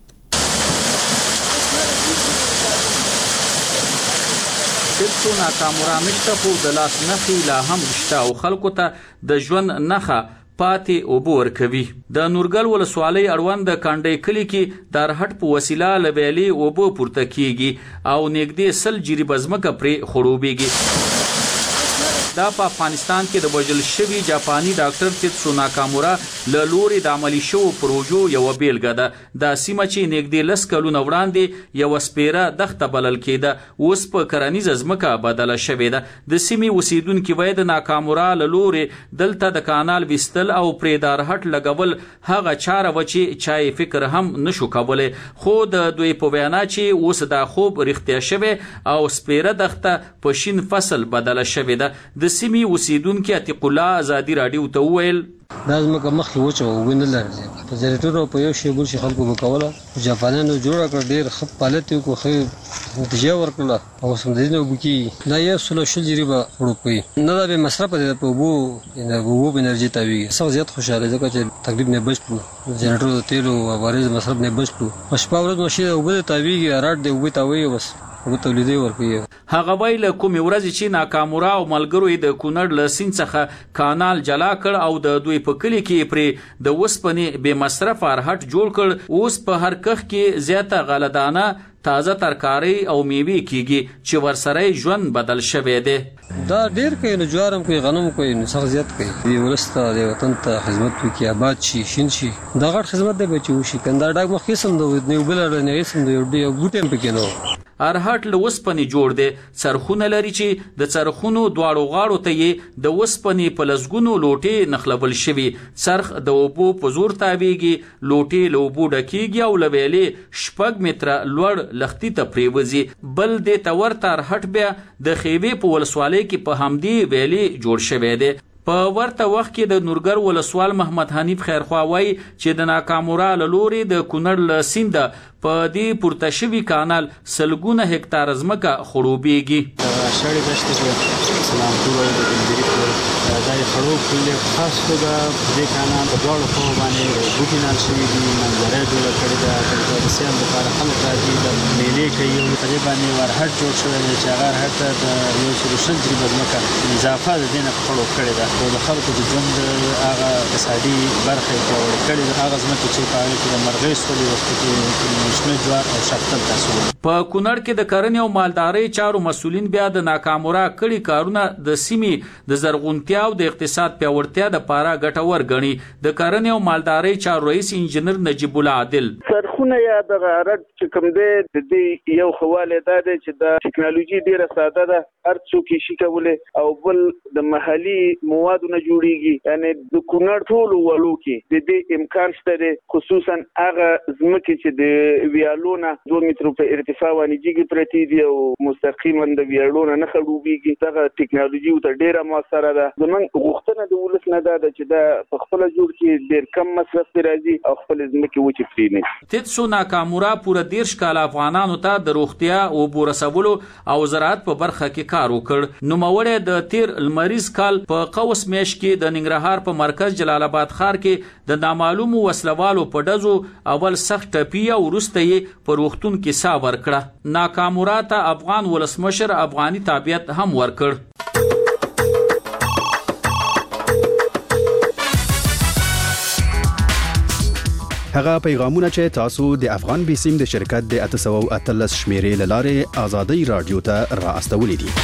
تیتسو ناکامورا مشتفو د لاس نخي لا هم شته او خلکو ته د ژوند نخه پاتې اوبو ورکوي. د نورګل ولسوالۍ اړوند د کانډۍ کلي کې د ارهټ په وسیله له ویلې اوبو پورته کیږي او نږدې 100 جریبه ځمکه پرې خړوبېږي. دا په افغانستان کې د وژل شوي جاپاني ډاکټر تیتسو ناکامورا له لوري د عملي شوو پروژو یو بیلګه ده. دا سیمه چې نږدې 10 کلونه وړاندې یو سپیره دښته بلل کېده اوس په کرنیزه ځمکه بدله شوې ده. د سیمې اوسیدونکي وایي د ناکامورا له لوري دلته د کانال ویستل او پریدار هټ لګول هغه چاره و چې چای فکر هم نشو کولای، خو د دوی په وینا چې اوس دا خوب رښتیا شوی او سپیره دښته په شین فصل بدله شوې ده. د سیمې اوسیدونکي عتیق الله ازادي راډیو ته وویل دا زموږ مخکې وچه وینه لري په جنریټر او په یو شی بل شي خلکو وکوله. جاپانانو جوړ کړ ډیر ښه پالت یو خو نتیجه ورکړه او سمدینه وبکی دا یو سولوشل جریبه وړوي نه دا به مصرف دي په وو انرژي تاوی څو زیات خوشاله ځکه چې تقریبا نه بچو جنریټر تیل او وارز مصرف نه بچو مشپا ورځ مشي او به تاویږي راټ دی وبې تاوی بس هغه ویل کومې ورځې چې ناکامورا او ملګرو د کونړ له سیند څخه کانال جلا کړ او د دوی په کلي کې پرې د وسپنې بې مصرف هټ جوړ کړ. اوس په هر کخ کې زیاته غلدانه تازه ترکاری او میوه کیږي چې ورسره ژوند بدل شوی دی. دا ډیر کوي نو جوارم کوي غنم کوي نو څه زیات کوي دی ولسته د وطن ته خدمت کوي آباد شي شین شي دا غټ خدمت دی چې وشي کنده ډاګ مخې سم د نو بل نه سم دی یو بوټم پکې نو ارهټ له وسپنې جوړ دی. څرخونه لري چې د څرخونو دواړو غاړو ته یې د وسپنې په لزګونو لوټې نخلبل شوي. څرخ د اوبو په زور تاویږي، لوټې له اوبو ډکیږي او له ویلې 6 متره لوړ لختي ته پریوځي. بل د تور تر هټ بیا د خیوې په ولسوالۍ کې په همدی ویلې جوړ شوی دی. په ورته وخت کې د نورګر ولسوال محمد حنیف خیرخوا وایي چې د ناکامورا له لوري د کونړ له سیند په دې پورته شوي کانال سلګونه هکتار ځمکه خړوبېږي. شړې دښتې سلامپور او د ګلدرې دا یې خړوب کړل. په خاص توګه دې کانال په دواړو خواو باندې بوټي نال شوي دي، منظره جوړه کړې ده. د سیال لپاره خلک راځي د میلې کوي او په دې باندې ورهټ جوړ شوی دی چې هغه هټ د یو سل شل جریبه ځمکه اضافه د دې نه خړوب کړې ده او د خلکو د ژوند هغه اقتصادي برخه یې پیاوړې کړې ده. هغه ځمکې چې په هغې کې د مرغۍ سولې وخت کې شنه جوار او شفتل تاسو په کونړ کې د کرنې او مالدارۍ چارو مسولین بیا د ناکامورا کړي کارونه د سیمې د زرغونتیا او د اقتصاد پیاوړتیا د پاره ګټور ګڼي. د کرنې او مالدارۍ چارو رئیس انجنیر نجیب الله عادل سرخونه یا د غارت چې کوم دی د دې یو خواله ده چې د ټکنالوژي ډیره ساده ده، هر څوک یې شي کولای او بل د محلي موادو نه جوړیږي. یعنی د کونړ ټول ولو کې د دې امکان شته، خصوصا هغه ځمکې چې د ویالونه 2 متر په ارتفاع باندې جګ پرتی دي او مستقیما د ویالونه نه خړوبېږي. دا ټکنالوژي ته ډیره موثره ده. زمونږ غوښتنه د ولس نه ده چې دا په خپل جوړ کې ډیر کم مصرف راځي او خپل ځمکې وچې پرې نه. تیتسو ناکامورا پوره 13 کال افغانانو ته د روغتیا او بورسولو او زراعت په برخه کې کار وکړ. نوموړی د تیر لمریز کال په قوس میش کې د ننګرهار په مرکز جلال آباد ښار کې د نامعلومو وسلوالو په ډزو اول سخت ټپي او وروسته یې په روغتون کې ساه ورکړه. ناکامورا ته افغان ولسمشر افغاني تابعیت هم ورکړ. هغه پیغامونه چې تاسو د افغان بیسیم د شرکت د 813 شمیرې لاره آزادۍ رادیو ته را استولې دي.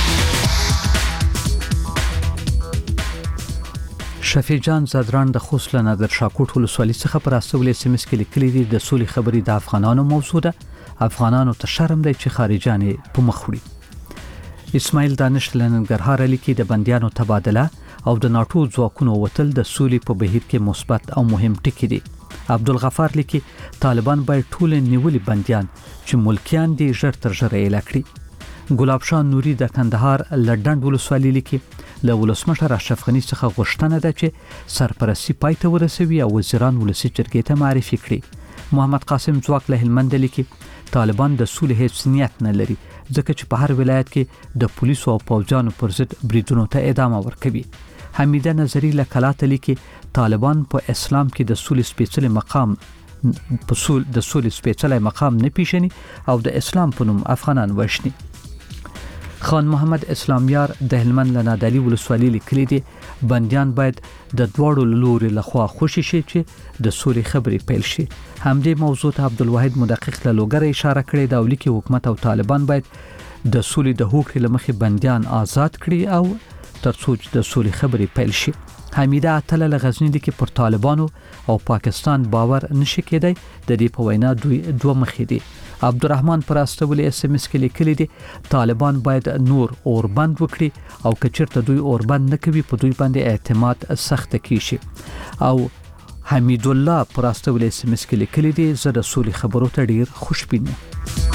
شفیع جان زدران د خوست له نادر شاکوټ ولسوالۍ څخه پر استولې سیمس کې لیکلي دي د سولې خبرې د افغانانو موضوع ده. افغانانو ته شرم دی چې خارجان په مخ وړي. اسماعیل دانش لنګرهار لیکي د بنديانو تبادله او د ناتو ځواکونو وتل د سولې په بهیر کې مثبت او مهم ټکي دي. عبدالغفار لیکي طالبان باید ټول نیولي بنديان چې ملکیان دي ژر تر ژره اعلان کړي. ګلاب شاه نوري د کندهار لډنډ ولسوالۍ لیکي له ولسمشر اشرف غنی څخه غوښتنه ده چې سرپرستی پای ته ورسوي او وزیران ولسی جرګې ته معرفي کړي. محمد قاسم ځواک له هلمند لیکي طالبان د سولې هیڅ نیت نه لري ځکه چې په هر ولایت کې د پولیسو او پوځیانو پر ضد بریدونو ته ادامه ورکوي. حمیده نظری له کلاته لیکي طالبان په اسلام کې د سولې سپېڅلي مقام د سولې سپېڅلي مقام نه پیژني او د اسلام په نوم افغانان وښني. خان محمد اسلامیار د هلمند لنادالي ولسوالۍ لیکلي دي بنديان باید د دوړو لوري لخوا خوشي شي چې د سولې خبرې پیل شي. همدې موضوع ته عبدالواحد مدقق له لوګر اشاره کړې دا ولیکي حکومت او طالبان باید د سولې د هوکړې لمخې بنديان آزاد کړي او ترڅو د سولې خبرې پیل شي. حمیده اتل له غزنی د کې پر طالبانو او پاکستان باور نشي کېدای. د دې په وینا دوی دوه مخې دي. عبدالرحمن پر استولې SMS کې لیکلي دي طالبان باید نور اوربند وکړي او کچرته دوی اوربند نه کوي په دوی باندې اعتماد سخت کیشي. او حمید الله پر استولې SMS کې لیکلي دي زه د سولې خبرو ته ډیر خوشبین یم.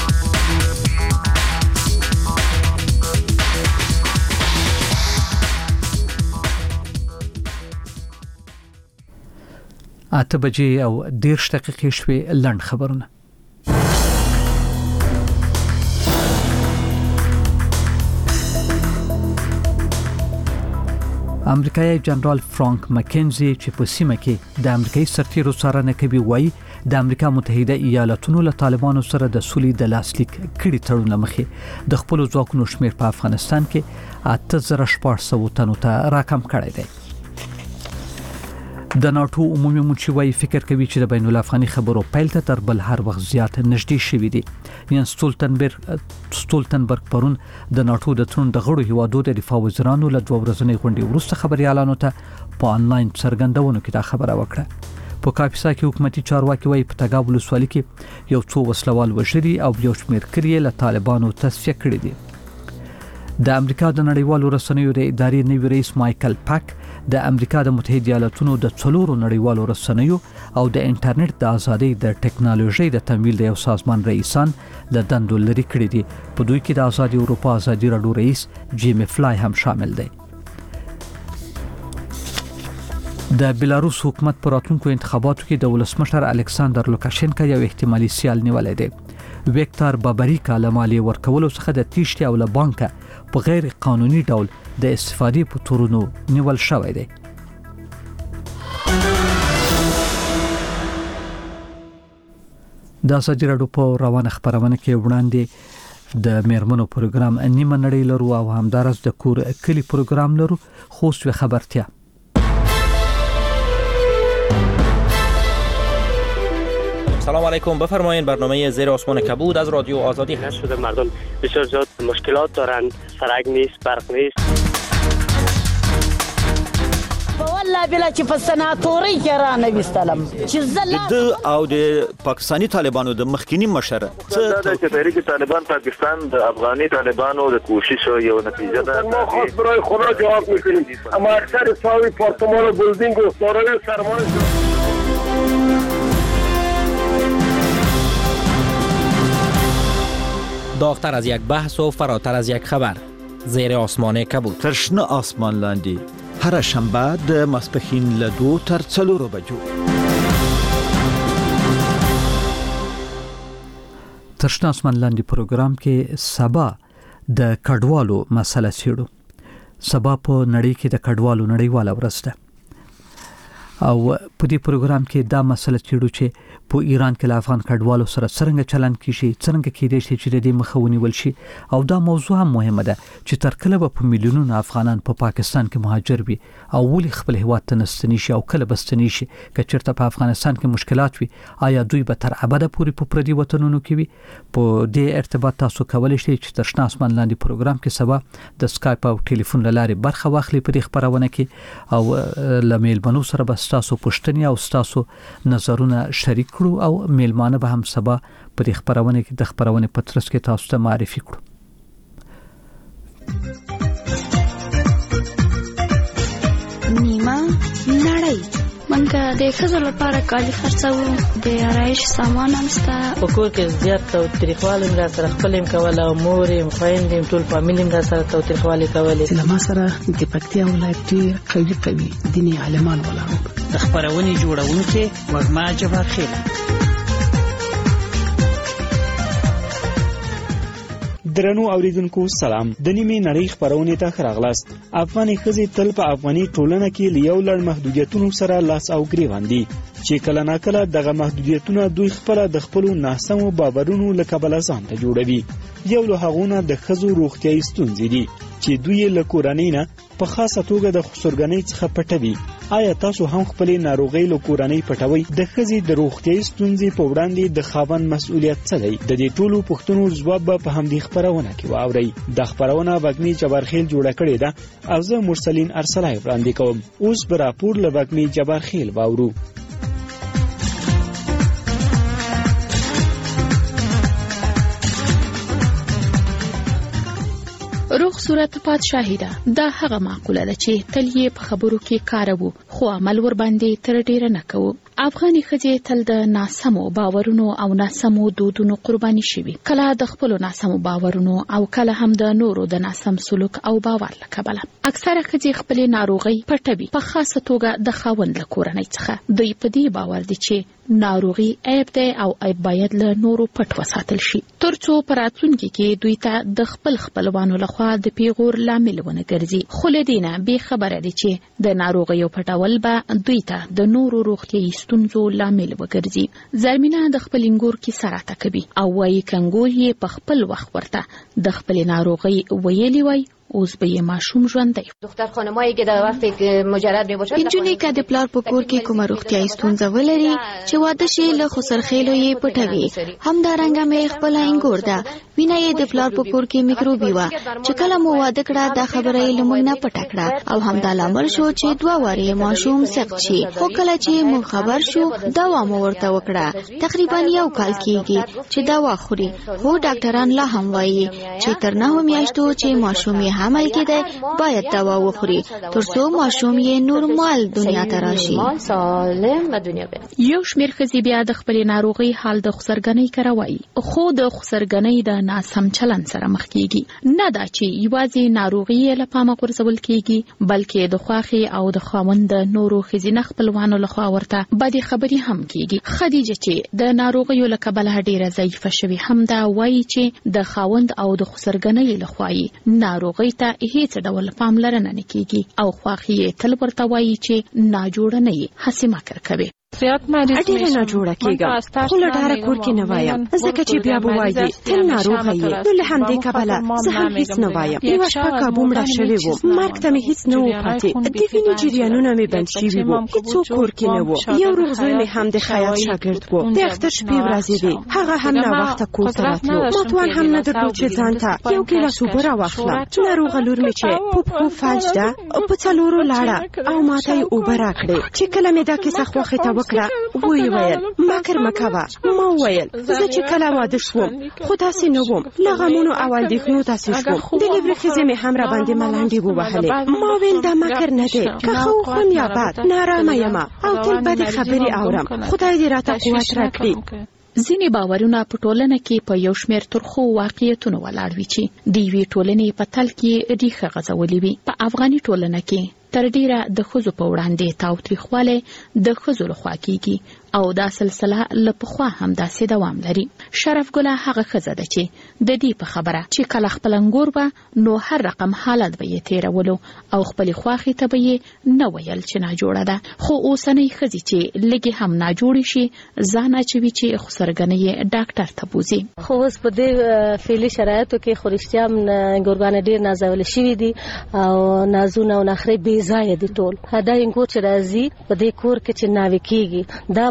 اته بجې او 10 دقیقې شوې. لنډ خبرونه. امریکایي جنرال فرانک مکنزي چې په سیمه کې د امریکایي سرتیرو څارنه کوي وایي د امریکا متحده ایالاتونو له طالبانو سره د سولې د لاسلیک کړي تړون مخې د خپل ځواکونو شمیر په افغانستان کې 8400 تنو ته راکم کړی دی. د ناتو عمومي منشي وايي فکر کوي چې د بین الافغاني خبرو پیل ته تر بل هر وخت زیات نږدې شوی دی. یان ستولتنبرګ پرون د ناتو د تړون د غړو هیوادو د دفاع وزیرانو له 2 ورځنۍ غونډې وروسته خبريالانو ته په انلاین څرګندونو کې دا خبره وکړه. په کاپیسا کې حکومتي چارواکي وايي په تګاب ولسوالۍ کې یو څو وسلوال وژلي او یو شمېر کړي له طالبانو تصفیه کړي دي. د امریکا د نړیوالو رسنیو د ادارې نوی رئیس مایکل پاک د امریکا د متحده ایالاتونو د 4 نړیوالو رسنیو او د انټرنیټ د ازادۍ د ټکنالوژي د تمویل د یو سازمان رئیسان د دندو لري کړی دي. په دوی کې د ازادي اروپا ازادي راډیو رئیس جیمی فلای هم شامل دی. د بلاروس حکومت پر راتلونکو انتخاباتو کې د ولسمشر الکساندر لوکاشنکا یو احتمالي سیال نیولای دی. ویکتور بابریکا له مالیې ورکولو څخه د تیښتې او له بانکه په غیر قانوني ډول د استفادې په تورونو نیول شوی دی. د ازادي راډیو په روانه خبرونه کې وړاندې د میرمنو پروګرام نیمه نړۍ لرو او همدارس د کور کلی پروګرام لرو. خو څه خبرتیا سلام علیکم. بفرمایید برنامه زیر آسمان کبود از رادیو آزادی هست. شده مردم بسیار زیاد مشکلات دارند، سرک نیست، برق نیست. والله بلا چې په سناتوري کې را نوستلم چې زله او د پاکستانی طالبانو د مخکینی مشر څه د تحریک طالبان پاکستان د افغاني طالبانو د کوشش یو نتیجه ده. ما خاص برای خدا جواب میکنیم اما اکثر ساوی پارتمان و بلدینگ و سارای سرمان داغتر از یک بحث و فراتر از یک خبر. زیر آسمان کبود. ترشنه آسمان لاندی هر شنبه د ماسپښین له 2 تر 4 بجو. ترشنه آسمان لاندی پروګرام کې سبا د کډوالو مسله څېړو. سبا په نړۍ کې د کډوالو نړیواله ورځ ده او په دې پروګرام کې دا مسله څېړو چې په ایران کې له افغان کډوالو سره څنګه چلند کیږي، څنګه کېدای شي چې د دې مخه ونیول شي. او دا موضوع هم مهمه ده چې تر کله به په میلیونونو افغانان په پاکستان کې مهاجر وي او ولې خپل هیواد ته نستنی شي او کله بستنی شي. که چېرته په افغانستان کې مشکلات وي آیا دوی به تر ابده پورې په پردي وطنونو کې وي؟ په دې ارتباط تاسو کولی شئ چې ترشنه آسمان لاندې پروګرام کې سبا د سکایپ او ټلیفون له لارې برخه واخلئ په دې خبرونه کې او له میلمنو سره به ستاسو پوښتنې او ستاسو نظرونه شریک کړو او میلمانه به هم سبا په دې خبرونه کې د خبرونه په ترڅ کې تاسو ته معرفي کړو. نیمه نړۍ منګه د ښځو لپاره کالي خرڅوو، د آرایش سامان هم شته. په کور کې زیات تاوتریخوالی را سره خپل هم کوله او مور هم خویندې هم ټول فامیل هم را سره تاوتریخوالی کولې. له ما سره د پکتیا ولایت ډېر قوي دیني عالمان ولاړ د خبرونې جوړونکي وږمه جبار خیل. درنو اوریدونکو سلام. د نیمه نړۍ خبرونه ته خراغلاست. افغاني ښځې تل په افغاني ټولنه کې لیو لړ محدودیتونو سره لاس او ګریوان دي چې کله ناکله دغه محدودیتونه دوی خپل د خپل ناسمو باورونو له کبله ځان ته جوړوي. یو له هغونه د ښځو روغتیايي ستونزې دي چې دوی له کورنۍ نه په خاصه توګه د خسرګنۍ څخه پټوي آیا تاسو هم خپل ناروغي له کورنۍ پټوي؟ د ښځې د روغتیايي ستونزې په وړاندې د خاوند مسؤلیت څه دی؟ د دې ټولو پوښتنو ځواب به په همدې خبرونه کې واورئ. د خبرونه وګنی جبارخیل جوړه کړې ده او زه مرسلین ارسلای وړاندې کوم. اوس به راپور له وګنی جبارخیل واورو. روغ صورت پادشاهی ده. دا هغه معقوله ده چې تل یې په خبرو کې کاروو خو عمل ور باندې تر ډیره نه کوو. افغاني ښځې تل د ناسمو باورونو او ناسمو دودونو قرباني شوي، کله د خپلو ناسمو باورونو او کله هم د نورو د ناسم سلوک او باور له کبله. اکثره ښځې خپلې ناروغۍ پټوي، په خاصه توګه د خاوند له کورنۍ څخه. دوی په دې باور دي چې ناروغي عیب دی او عیب باید له نورو پټ وساتل شي، ترڅو په راتلونکي کې دوی ته د خپلوانو لخوا د پیغور لامل ونه ګرځي. خو له دې نه بې خبره دي چې د ناروغیو پټول به دوی ته د نورو روغتیايي ستونزو لامل وګرځي. زرمینه د خپل انګور کې سراته کوي او وایي کنګور یې په خپل وخت ورته د خپل ناروغي ویلي وای اوس به یې ماشوم ژوند دی. دختر خانمایی که در وقتی که مجرد میباشد انجونی که د پلار په کور کې کومه روغتیايي ستونزه ولري چې واده شي له خسرخیلو یې پټوي. همدارنګه مې خپل انګور ده وینه یې د پلار په کور کې میکروبي وه چې کله مو واده کړه دا خبره یې له موږ نه پټه کړه او همدا لامل شو چې 2 وارې ماشوم سخت شي. خو کله چې موږ خبر شو دوا مو ورته وکړه. تقریبا 1 کال کېږي چې دوا خوري، خو ډاکټران لا هم وایي چې تر 9 میاشتو چې ماشوم یې حمل کېده باید دوا وخوري ترڅو ماشوم یې نورمال دنیا ته راشي. یو شمېر ښځې بیا د خپلې ناروغۍ حال د خسرګنۍ کروي، خو د خسرګنۍ د ناسم چلند سره مخ کیږي. نه دا چې یوازې ناروغي له پامه غورځول کیږي، بلکې د خواخي او د خاوند د نورو ښځینه خپلوانو لخوا ورته بدې خبرې هم کیږي. خدیجه چې د ناروغیو له کبله ډیره ضعیفه شوې هم دا وایي چې د خاوند او د خسرګنۍ لخوا ناروغي ته هیڅ ډول پاملرنه نه کیږي او خواخي تل ورته وایي چې ناجوړه نه یې، هسې مکر کوي. ډیره نه جوړه کېږم خو له ډاره کور کې نه وایم ځکه چې بیا به وایي تل ناروغه یې. نو له همدې کبله زه هم هیڅ نه وایم. یوه شپه کابو مړه شوې وم، مرګ ته مې هیڅ نه و پاتې، د وینې جریانونه مې بند شوي وو، هیڅوک کور کې نه و. یو روغ زوی مې هم د خیاط شاګرد و، د اختر شپې ورځې وې، هغه هم ناوخته کور ته راتلو. ما توان هم نه درلود چې ځان ته یو ګیلاس اوبه راواخلم. ناروغه لور مې چې پوپکو فلج ده په 4 لاړه او ماته یې اوبه راکړې. چې کله مې دا کیسه خواښې ته وکړه وی ویل مکر مکوه. ما ویل زه چې کله واده شوم خو داسې نه وم، له غمونو او اندېښنو داسې شوم. د لیبرې ښځې مې هم راباندې ملنډې ووهلې. ما ویل دا مکر نه دی، که ښه وخورم یا بد نارامه یم او تل بدې خبرې اورم. خدای دې راته قوت راکړي. ځینې باورونه په ټولنه کې په یو شمېر ترخو واقعیتونو ولاړ وي چې د یوې ټولنې په تل کې ریښه غځولې وي. په افغاني ټولنه کې تر ډیره د ښځو په وړاندې تاوتریخوالی د ښځو لخوا کیږي او دا سلسله له پخوا هم داسې دوام لري. شرف ګله هغه ښځه ده چې د دې په خبره چې کله خپل انګور به نو هر رقم حالت به یې تیرولو او خپلې خواښې ته به یې نه ویل چې ناجوړه ده. خو اوسنۍ ښځې چې لږې هم ناجوړې شي ځان اچوي چې خسرګنۍ یې ډاکټر ته بوځي. خو اوس په دې فعلي شرایطو کې خو رښتیا هم انګورګانې ډېر نازولې شوي دي او نازونه او نخرې بې ځایه دي ټول. دا انګور چې راځي په دې کور کې چې ناوې کېږي دا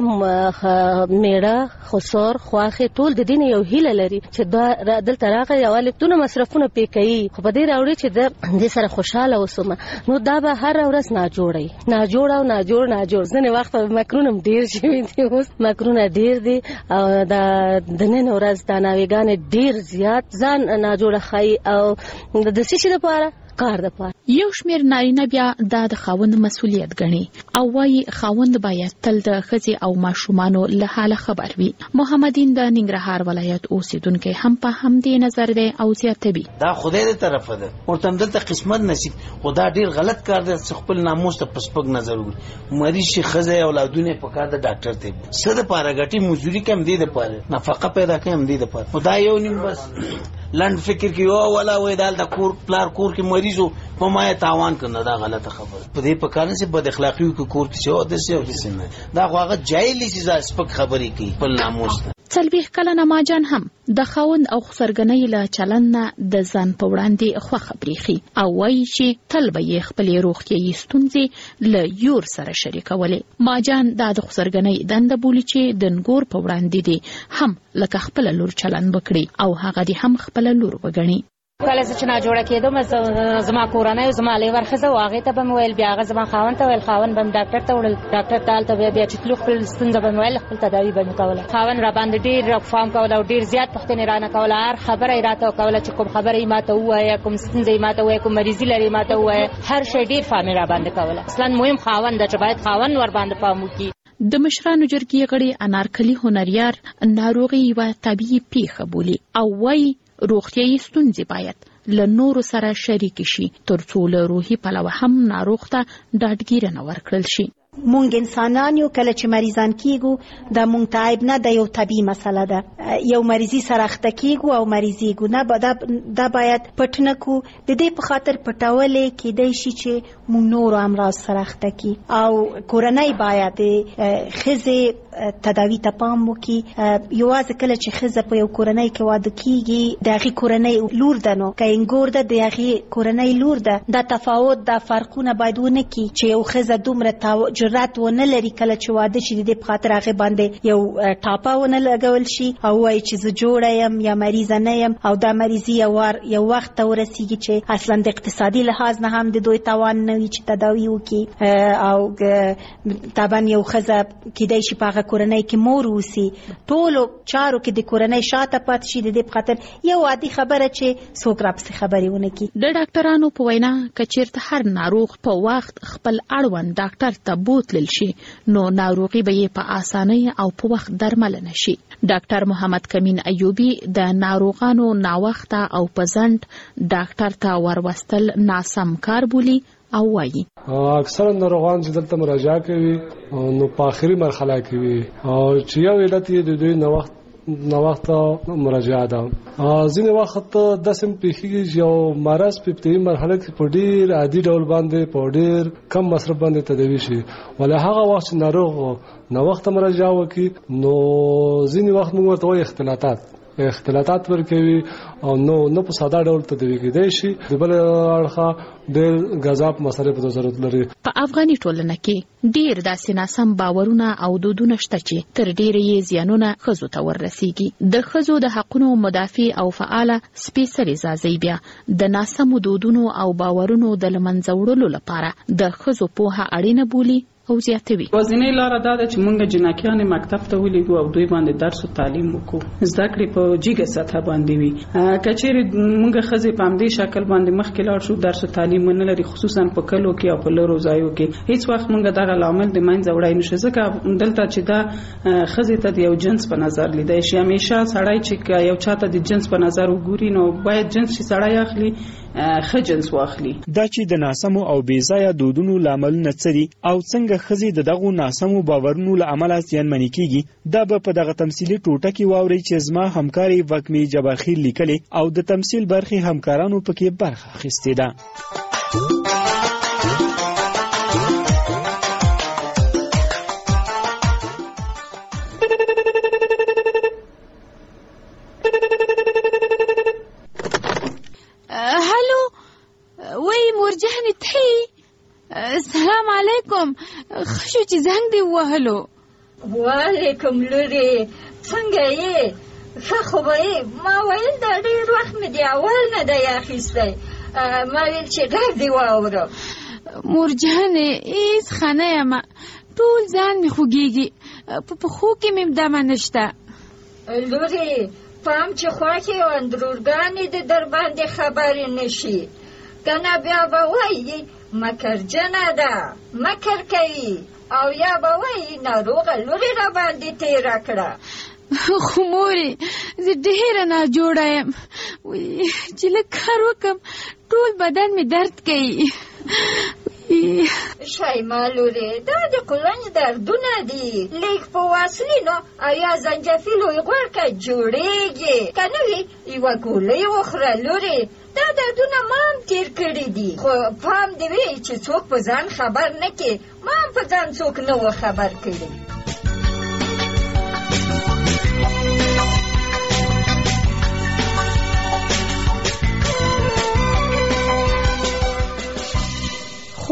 میړه خسر خواخې ټول د دین یو هیله لري چې دا دلته راغی یوالې دونه مصرفونه پې کوي خو په دې راوړي چې د سره خوشحاله اوسم. نو دا به هر ورځ ناجوړ او ناجوړ ځینې وخت مکرونه ډېر شوي دي. اوس مکرونه ډېر دي او د نن ورځ دا ناوېګانې ډېر زیات ځان ناجوړه ښایي او د څه شي لپاره کار ده. یو شمېر نارینه بیا دا د خاوند مسؤلیت ګڼي او وایي خاوند باید تل د ښځې او ماشومانو له حاله خبر وي. محمدین د ننګرهار ولایت اوسیدونکی هم په همدې نظر دی او زیاتوي دا خدای دې طرفه ده، ورته دلته قسمت نصیب. خدا ډیر غلط کار دی چې خپل ناموس ته پسپک نظر وګوري. مریض شي ښځه اولادونه په کار د ډاکټر ته څه د پاره غټي مزدوري کم دی د پاره نفقه پیدا کم دی د پاره. خدای یو نیم بس لند فکر کې او ولا وې دال د کور پلار کور کې مریضو په ما تاوان کنه دا غلطه خبره. په دې په کارن سي بد اخلاقی کو کور کې شو د سه او د سینه دا هغه جاهلی چې سپک خبرې کوي په ناموس. 40 کلنه ماجان هم د خاوند او خسرګنۍ له چلند نه د ځان په وړاندې خوښه بریخي او وایي چې تل به یې خپلې روغتیایي ستونزې له یور سره شریکولې. ماجان دا د خسرګنۍ دنده بولي چې د نګور په وړاندې دي هم لکه خپل لور چلند وکړي او هغه دي هم خپل لور وګڼي. کله چې نه جوړه کېدم زما کورنۍ زما لیور خزه واغې ته بم ویل بیا زما خاوند ته ویل خاوند بم ډاکټر ته وړل ډاکټر ته الته بیا چې تلو خپل ستونزه بم ویل خپل تداوی بم کوله. خاوند را باندې ډیر فهم کوله او ډیر زیات پښتنه رانه کوله. هر خبره راته کوله چې کوم خبره یې ماته وایي کوم ستونزه یې ماته وایي کوم مریضي لري ماته وایي هر شی ډیر فهم را باندې کوله. اصلا مهم خاوند چې باید خاوند ور باندې فهم وکړي. د مشرانو جرګې غړي انارکلي هنریار ناروغي یوه طبیعي پیښه بولي او وایي روغتیایي ستونزې باید له نورو سره شریک شي ترڅو له روحي پلوه هم ناروغ ته ډاډګیرنه ورکړل شي. مونږ انسانان یو کله چې مریضان کیږو د مونږ تعب نه د یو طبي مسله ده. یو مریضي سره اخته کیږو او مریضیږو نه دا باید پټ نه کو. د دې په خاطر پټولې کېدای شي چې مونږ نور امراض سره اخته کی او کورنۍ باید خزه تداوی ته پام وکړي. یوازې کله چې خزه په یو کورنۍ کې واده کیږي دغه کورنۍ لور ده نو کینګور ده دغه کورنۍ لور ده دا تفاوت دا فرقونه باید ونه کی چې یو خزه دومره جرأت ونه لري کله چې واده شي د خاطر هغه باندې یو ټاپا ونه لګول شي او وایي چې زه جوړه یم یا مریضه نه یم او دا مریضي یو وخت ورسیږي چې اصلا د اقتصادي لحاظ نه هم د دوی توان نه وي چې تداوی وکړي او طبعا یو خزه کېدای شي په کورنۍ کې مور وسی ټولو چارو کې د کورنۍ شاته پات شي د دې په خاطر یو عادي خبره چې څوک راپسې خبرې ونه کی. د ډاکټرانو په وینا کچیرته هر ناروغ په وخت خپل اړوند ډاکټر ته بوتلل شي نو ناروغي به یې په اسانۍ او په وخت درملنه شي. ډاکټر محمد کمین ایوبی د ناروغانو ناوخته او په ځنډ ډاکټر ته ورواستل ناسم کار بولي او وایي اکثر ناروغان چې دلته مراجعه کوي نو په آخري مرحله کې وي او چې یو علت یې د دوی نوښت مراجعه ده. ځینې وخت داسې پیښیږي چې یو مرض په ابتدایي مرحله کې په ډېر عادي ډول باندې په ډېر کم مصرف باندې تداوي شي ولې هغه وخت چې ناروغ نوښت مراجعه وکړي نو ځینې وخت موږ ورته وایي اختلاطات ورکوي او نو په ساده ډول تداوی کېدای شي. د بل اړخه ډېر غذا په مسله په ضرورت لري. په افغاني ټولنه کې ډېر داسې ناسم باورونه او دودونه شته چې تر ډېره یې زیانونه ښځو ته وررسیږي. د ښځو د حقونو مدافع او فعاله سپېڅلې زازۍ بیا د ناسمو دودونو او باورونو د له منځه وړلو لپاره د ښځو پوهه اړینه بولي او زیاتوي. وازینې لاره دا ده چې موږ جنکیانې مکتب ته ولېږو او دوی باندې درس او تعلیم وکړو. زده کړې په جګه سطح باندې وي. کچېرې موږ ښځې په همدې شکل باندې مخکې لاړ شو درس او تعلیم نه لري خصوصا په کلو کې او په لرو ځایو کې هیڅ وخت موږ دغه لامل د منځه وړای نشو ځکه دلته چې دا ښځې ته د یو جنس په نظر لیدای شي. همیشه سړی چې یو چاته د جنس په نظر وګوري نو باید جنس چې سړی اخلي ښه جنس واخلي. دا چې د ناسمو او بې ځایه دودونو لامل نڅري او څنګه ښځې د دغو ناسمو باورونو له امله زیانمنې کیږي دا به په دغه تمثیلي ټوټه کې واورئ چې زما همکاري وکمې جبارخیل لیکلې او د تمثیل برخې همکارانو پکې برخه اخیستې ده. السلام علیکم خشو چې زنګ دی وهلو. وعلیکم لوري څنګه یې ښه خو به یې ما ویل دا ډېر وخت مې دی اول نه دی اخیستی ما ویل چې غږ دی واوره. مور جانې هېڅ ښه نه یم ټول ځان مې خوږېږي په پښو کې مې دمه نشته. لوري پام چې خوښې او اندرورګانې د در باندې خبرې نشي که نه بیا به وایي مکرجنه ده مکر کوي او یا به وایي ناروغه لورې را باندې تېره کړه. خو مورې زه ډېره ناجوړه یم چې لږ کار وکړم ټول بدن مې درد کوي. شایما لورې دا د کولنج دردونه دي لیک په واسلینو او یا زنجفیل وی غوړکه جوړیږي که نه وي یوه ګولۍ وخوره لورې دا دردونه ما هم تیر کړي دي خو پام دې وي چې څوک په ځان خبر نه کړي ما هم په ځان څوک نه و خبر کړي.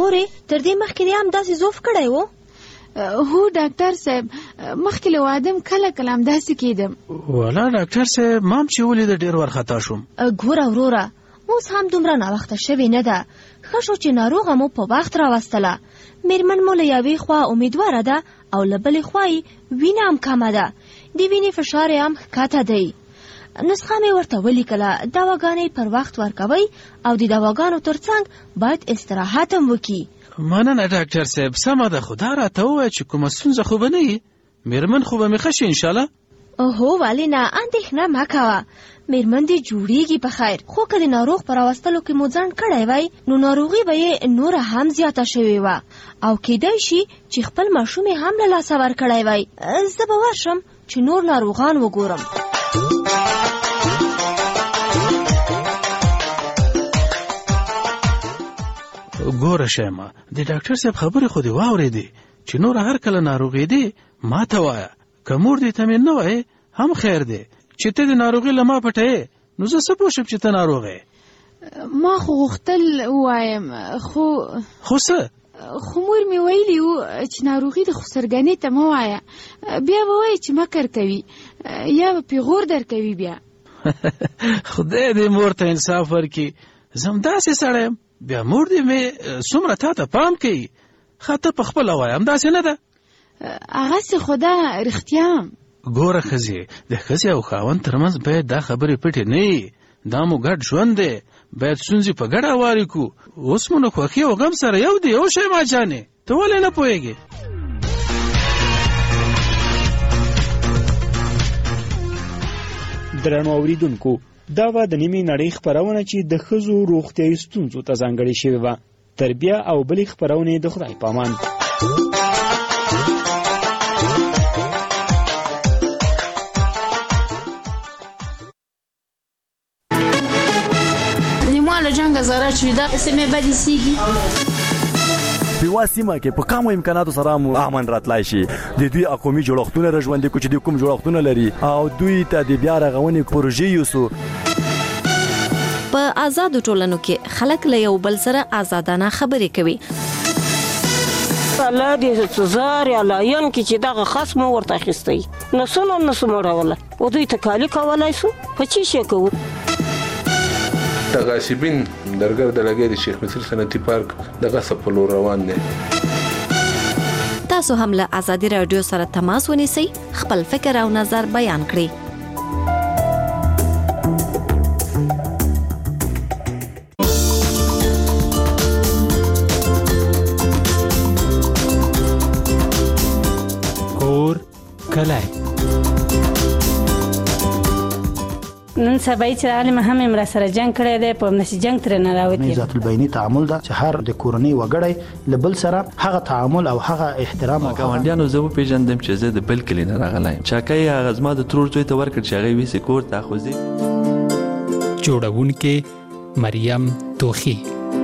مورې تر دې مخکې هم داسې زوف کړی و؟ هو ډاکټر صاحب مخکې له وادم کله کله همداسې کېدم. والا ډاکټر صاحب ما هم چې ولید ډېر وارخطا شوم. ګوره وروره اوس هم دومره ناوخته شوې نه ده. ښه شو چې ناروغه مو په وخت راوستله. میرمن مو له یوې خوا امیدواره ده او له بلې خوا یې وینه هم کمه ده. د وینې فشار یې هم ښکته دی. نسخه مې ورته ولیکله دواګانې پر وخت ورکوئ او د دواګانو ترڅنګ باید استراحت هم وکړي. مننه ډاکټر صاحب سمه ده خو دا راته ووایه چې کومه ستونزه خو به نه وي. میرمن خو به مې ښه شي انشاءالله. هو ولې نه اندېښنه مه کوه. میرمن دې جوړیږي په خیر. خو که د ناروغ په راوستلو کې مو ځنډ کړی وای نو ناروغي به یې نوره هم زیاته شوې وه او کیدای شي چې خپل ماشوم یې هم له لاسه ورکړی وای. زه به ورشم چې نور ناروغان وګورم. ګوره شیمه د ډاکټر صاحب خبرې خو دې واورېدې چې نور هر کله ناروغېدې ما ته وایه. که مور دې ته مې نه وایې هم خیر دی چې ته د ناروغۍ له ما پټوې نو زه څه پوه شم چې ته ناروغ یې. ما خو غوښتل ووایم خو څه؟ خو مور مې ویلي و چې ناروغي د خسرګنې ته مه وایه بیا به وایي چې مکر کوي یا به پیغور درکوي بیا. خدای دې مور ته انصاف ورکړي. زه همداسې سړی یم بیا مور دې مې څومره تا ته پام کوي. ښه ته پخپله وایه همداسې نه ده؟ هغسې خو دا رښتیا ګوره ښځې د ښځې او خاوند ترمنځ باید دا خبرې پټې نه وي. دا مو ګډ ژوند دی باید ستونزې په ګډه هوارې کړو. اوس مو نو خوښي او غم سره یو دی. یو شی ما جانې ته ولې نه پوهېږې؟ درنو اوریدونکو دا وه د نیمې نړۍ خپرونه چې د ښځو روغتیایي ستونزو ته ځانګړې شوې وه. تر بیا او بلې خپرونې د خدای په امان. جنگ زاره چې دا سمې بدې سیږي په واسمه کې په کومو امکاناتو سره مو امن راتلای شي. د دوی اقومي جوړښتونه راژوندي کو چې د کوم جوړښتونه لري او دوی ته د بیا رغونې پروژې یوسو. په آزادو ټولنو کې خلک له یو بل سره آزادانه خبرې کوي. الله دې زار یا لاین کې چې دغه خصم ورته اخیستی نسونه نسموړوله او دوی تکالی کولای سو په چی شي کوو. تغاصبین درګر د لګې د شیخ مصر صنعتي پارک دغه سپلو روان دي. تاسو هم له آزادي رادیو سره تماس ونیسئ خپل فکر او نظر بیان کړئ. کور کلی نن سبا چې عالم هم امر سره جنگ کړی دی په نشي جنگ تر نه راوتی. ذات البینی تعامل دا چې هر د کورنۍ وګړی لبل سره هغه تعامل او هغه احترام او ګاونډیانو زه پیژندم چې زه د بل کلی نه راغلایم. چاکای هغه زما د ترور زوی ته ورکړ چې هغه ویسې کور ته خوځي. جوړونکې مریم توخی.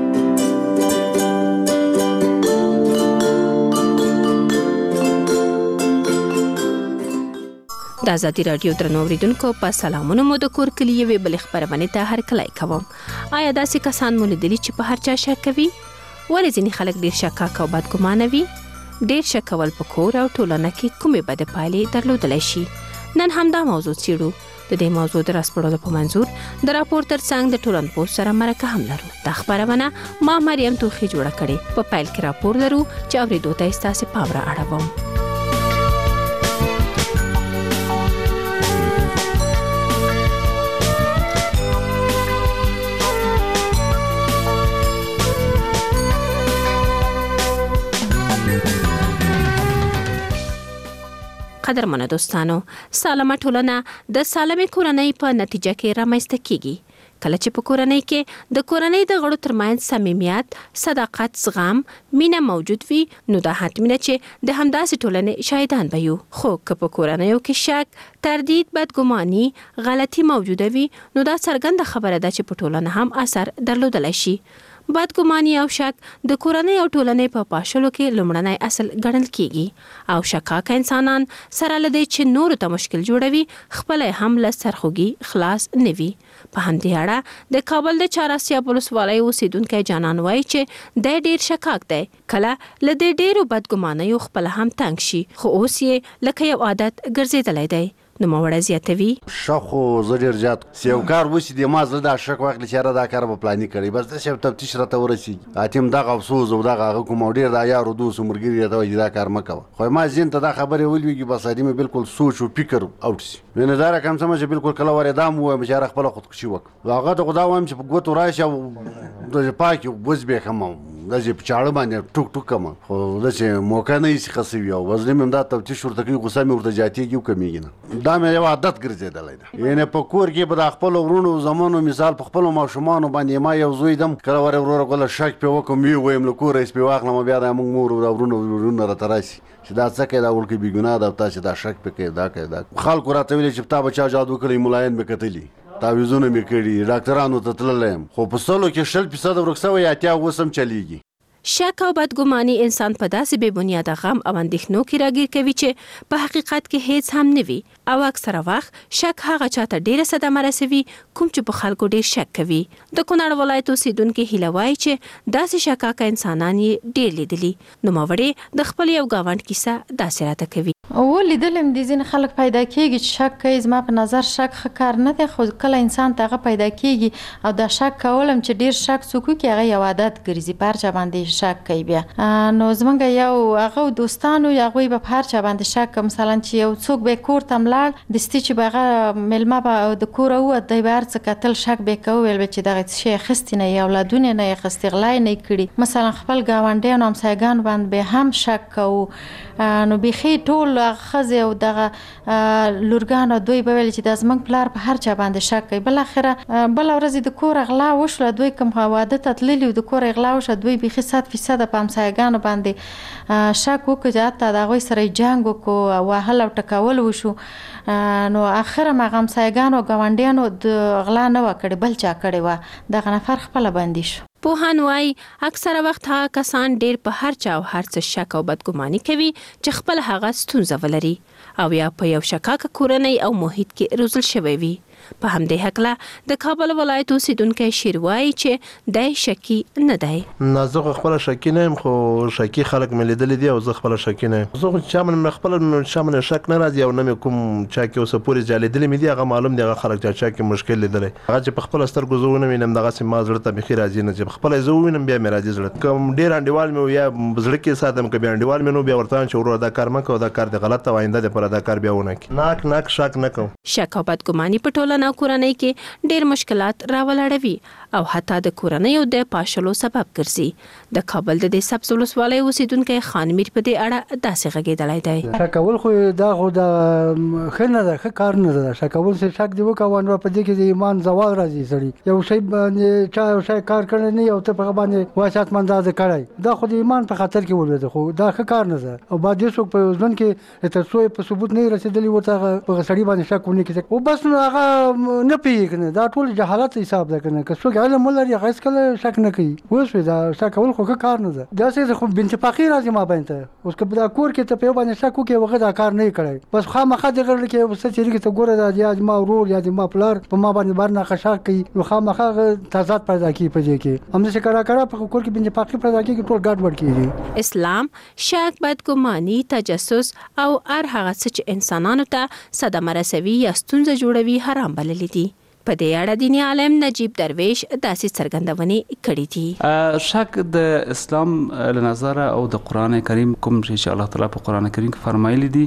د آزادي رادیو درنو اوریدونکو په سلامونه مو د کور کلی یوې بلې خپرونې ته هرکلی کوم. آیا داسې کسان مو لیدلي چې په هر چا شک کوي؟ ولې ځینې خلک ډېر شکاک او بدګمانه وي؟ ډېر شک کول په کور او ټولنه کې کومې بدې پایلې درلودلی شي؟ نن همدا موضوع څېړو. د دې موضوع د راسپړلو په منظور د راپور ترڅنګ د ټولنپوه سره مرکه هم لرو. دا خپرونه ما مریم توخی جوړه کړې. په پیل کې راپور لرو چې اورېدو ته یې ستاسې پام را اړوم. قدرمنو دوستانو، سالمه ټولنه د سالمې کورنۍ په نتیجه کې رامنځته کیږي. کله چې په کورنۍ کې د کورنۍ د غړو ترمنځ صمیمیت، صداقت، زغم، مینه موجود وي نو دا حتمي چې د همداسې ټولنې شاهدان به یو. خو که په کورنیو کې شک، تردید، بدګماني، غلطي موجوده وي نو دا څرګنده خبره ده چې په ټولنه هم اثر درلودلی شي. بدګماني او شک د کورنۍ او ټولنې په پاشلو کې لومړنی اصل ګڼل کیږي او شکاک انسانان سره لدی چې نور ته مشکل جوړوي خپل هم له سرخوږي خلاص نوي. په همدې اړه د کابل د چهاراسیاب ولسوالۍ اوسیدونکی جانان وایي چې د ډیر شکاک دی کله لدی ډیرو بدګمانیو خپل هم تنګ شي خو اوس یې لکه یو عادت ګرځیدلی دی. نوموړی زیاتوي شک خو زه ډېر زیات یو کار وشي د ما زړه دا شک واخلي چې یاره دا کار به پلاني کړی بس داسې یو تفتیش راته ورسېږي اتیم دغه افسوس او دغه هغه کوم او ډېر دا یارو دوستو ملګري راته وایي چې دا کار مه کوه خو ما ذهن ته دا خبرې ولوېږي بس ادي مې بالکل سوچ و فکر اوټ شي وینې دا رقم سمه چې بالکل کله ورې دا م ووایم چې یاره خپله خودکشي وکړه هغه ته خو دا وایم چې په ګوتو راشي او داسې پاکې وزبېښم داسې په چاړه باندې ټوک ټوک کړم خو داسې موقع نه ایسي خصوي او وزن مې همدا تفتیش ورته کوي غوسه مې ورته زیاتېږي او کمیږي نه دا مې یو عادت ګرځېدلی ده یعنې په کور کې به د خپلو ورونو زمانو مثال په خپلو ماشومانو باندې ما یو زوی دم کله ورې وروره ګله شک پرې وکړم ویې ویم له کوره یې سپې واخلم بیا دا موږ مور او ورونه راته راشي چې دا څه کوي دا وړکې بېګناه ده او تاسې دا شک پرې کوي دا کوي دا خلکو راته ویلې چې تا به چا جادو کړی ملاین مې کتلي تعویضونه مې کړي ډاکټرانو ته تللی یم خو په سلو کې 100% ورک شوی 80 هم چلیږي. شک او بدګماني انسان په داسې بې بنیاده غم او اندېښنو کې راګیر کوي چې په حقیقت کې هیڅ هم نه وي او اکثره وخت شک هغه چاته ډیره صدمه رسوي کوم چې په خلکو ډیر شک کوي. د کونړ ولایت اوسیدونکي هیله وایي چې داسې شکاکه انسانان یې ډیر لیدلي. نوموړې د خپل یو ګاونډ کیسه داسې راته کوي. لیدلم د ځینې خلک پیدا کېږي چې شک کوي زما په نظر شک ښه کار نه دی خو کله انسان ته هغه پیدا کېږي او دا شک کولم چې ډیر شک څوک وکړي هغه یو عادت ګرځي په هر چا باندې شک کوي بیا نو زمونږ یو هغه دوستانو هغوی به په هر چا باندې شک کوي مثلا چې یو څوک به کور ته ملاړ دستي چې به هغه میلمه به د کوره ووت دی به هر څه کتل شک به یې کوه ویل به چې دغه څه شی اخیستي نه یې اولادونه یې نه اخیستي غلا یې نه کړي مثلا خپل ګاونډیانو همسایګانو باندې به هم شک کوو نو بیخي ټول ښځې او دغه لورګانو دوی به ویل چې دا زموږ پلار په هر چا باندې شک کوي بالاخره بله ورځ د کور غلا وشوله دوی کوم واده ته تللي د کور غلا وشوه دوی بیخي 100% په همسایګانو باندې شک وکړو چې حتی د هغوی سره یې جنګ وکړو وهل او ټکول وشو نو اخره هغه همسایګانو او ګاونډیانو د غلا نه وه کړې بل چا کړې وه دغه نفر خپله بندي شو. پوهان وایي اکثره وخت هغه کسان ډیر په هر چا او هر څه شک او بدګماني کوي چې خپل هغه ستونزه ولري او یا په یو شکاکه کورنۍ او محیط کې روزل شوی وي. په همدې هکله د کابل ولایت اوسیدونکی شیر وایي چې دی شکی نه دی. نه زه خپله شکی نه یم خو شکی خلک مې لیدلی دي او زه خپله شکی نه یم. زه خو چا باندې خپله چا باندې شک نه راځي او نه مې کوم چا کې اوسه پورې چا لیدلی مې دي هغه معلوم دی هغه خلک چا کې مشکل لیدلی هغه چې په خپله سترګو زه ونه وینم دغسې ما زړه ته بیخي راځي نه چې خپله زه ووینم بیا مې راځي زړه کوم ډېر انډیوال مې یا زړه کې ساتم که بیا انډیوال مې نو بیا ورته وایم چې وروره دا کار مه کوه دا کار دې غلط او آینده دپاره دا کار بیا ونه کړي ناک شک نه کوم. شک او بدګماني په ټولنه او کورنۍ کې ډېر مشکلات راولاړوي او حتی د کورنیو د پاشلو سبب ګرځي. د کابل د دې سبز ولسوالۍ اوسیدونکی خان میر په دې اړه داسې غږېدلی دی. شک کول خو دا خو د ښه نه ده ښه کار نه ده شک کول چې شک دې وکوه نو په دې کې د ایمان زوال راځي سړي یو شی باندې چا یو شی کار کړی نه او ته په هغه باندې وایي حتما دا ده کړی دا خو د ایمان په خاطر کې ولوېده خو دا ښه کار نه ده او باید یو څوک په ژوند کې تر څو په ثبوت نه رسېدلي ورته هغه په سړي باندې شک ونه کړي او بس نو هغه نه پوهېږي که نه دا ټول جهالت حساب ده که نه که څوک علم ولري هغه هېڅکله شک نه کوي وشوې دا شک کول خو ښه کار نه ده داسې خو بېاتفاقي راځي ما باندې ته اوس که په دا کور کې ته په یو باندې شک وکړې هغه دا کار نه یې کړی بس خامخا دې غړ کې څه چېرېږي ته ګوره دا یا زما ورور یا زما پلار په ما باندې بار نه شک کوي نو خامخا هغه تضاد پیدا کېږي په دې کې همداسې کړه په کور کې بېاتفاقي پیدا کېږي ټول ګډوډ کېږي. اسلام شک بدګماني تجسس او هر هغه څه چې انسانانو ته صدمه رسوي یا ستونزه جوړوي حرام بللي دي. په دې اړه دیني عالم نجیب درویش داسې څرګندونې کړې دي. شک د اسلام له نظره او د قرآن کریم کوم چې الله تعالی په قرآن کریم کې فرمایلی دي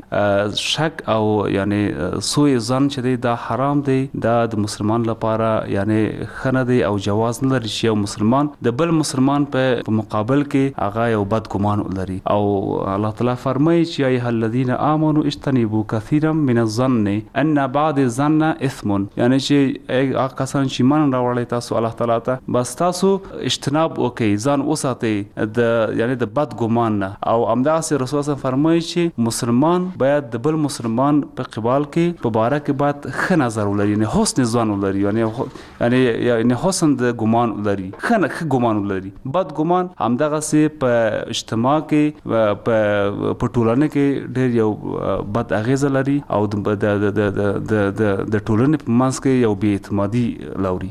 شک او یعنی سوء ظن چې دی دا حرام دی دا د مسلمان لپاره یعنی ښه نه دی او جواز نه لري چې یو مسلمان د بل مسلمان په مقابل کې هغه یو بد ګمان ولري او الله تعالی فرمایي چې ایها الذین آمنوا اجتنبوا کثیرا من الظن ان بعض الظن اثم یعنی چې هغه کسان چې ایمان راوړی تاسو الله تعالی ته بس تاسو اجتناب وکړئ ځان وساتئ د یعنی د بد ګمان نه او همداسې رسول الله فرمایي چې مسلمان باید د بل مسلمان په قبال کې په باره کې باید ښه نظر ولري یعنی حسن ځان ولري یعنی حسن د ګمان ولري ښه ګمان ولري بد ګمان همدغسې په اجتماع کې په ټولنه کې ډېر یو بد اغیزه لري او د ټولنې په منځ کې یو بې اعتمادي راوړي.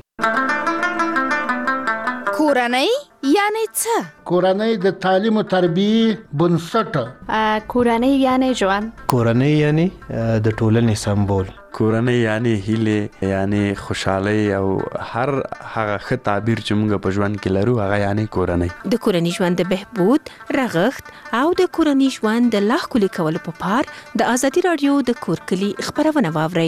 کورنۍ یعنی څه؟ کورنۍ د تعلیم او تربیې بنسټ. کورنۍ یعنی ژوند. کورنۍ یعنی د ټولنې سمبول. کورنۍ یعنی هیله یعنی خوشحالي او هر هغه ښه تعبیر چې موږ په ژوند کې لرو هغه یعنی کورنۍ. د کورنۍ ژوند د بهبود، رغښت او د کورنۍ ژوند د لا ښکلي کولو په پار د ازادي راډیو د کور کلي خبرونه واورئ.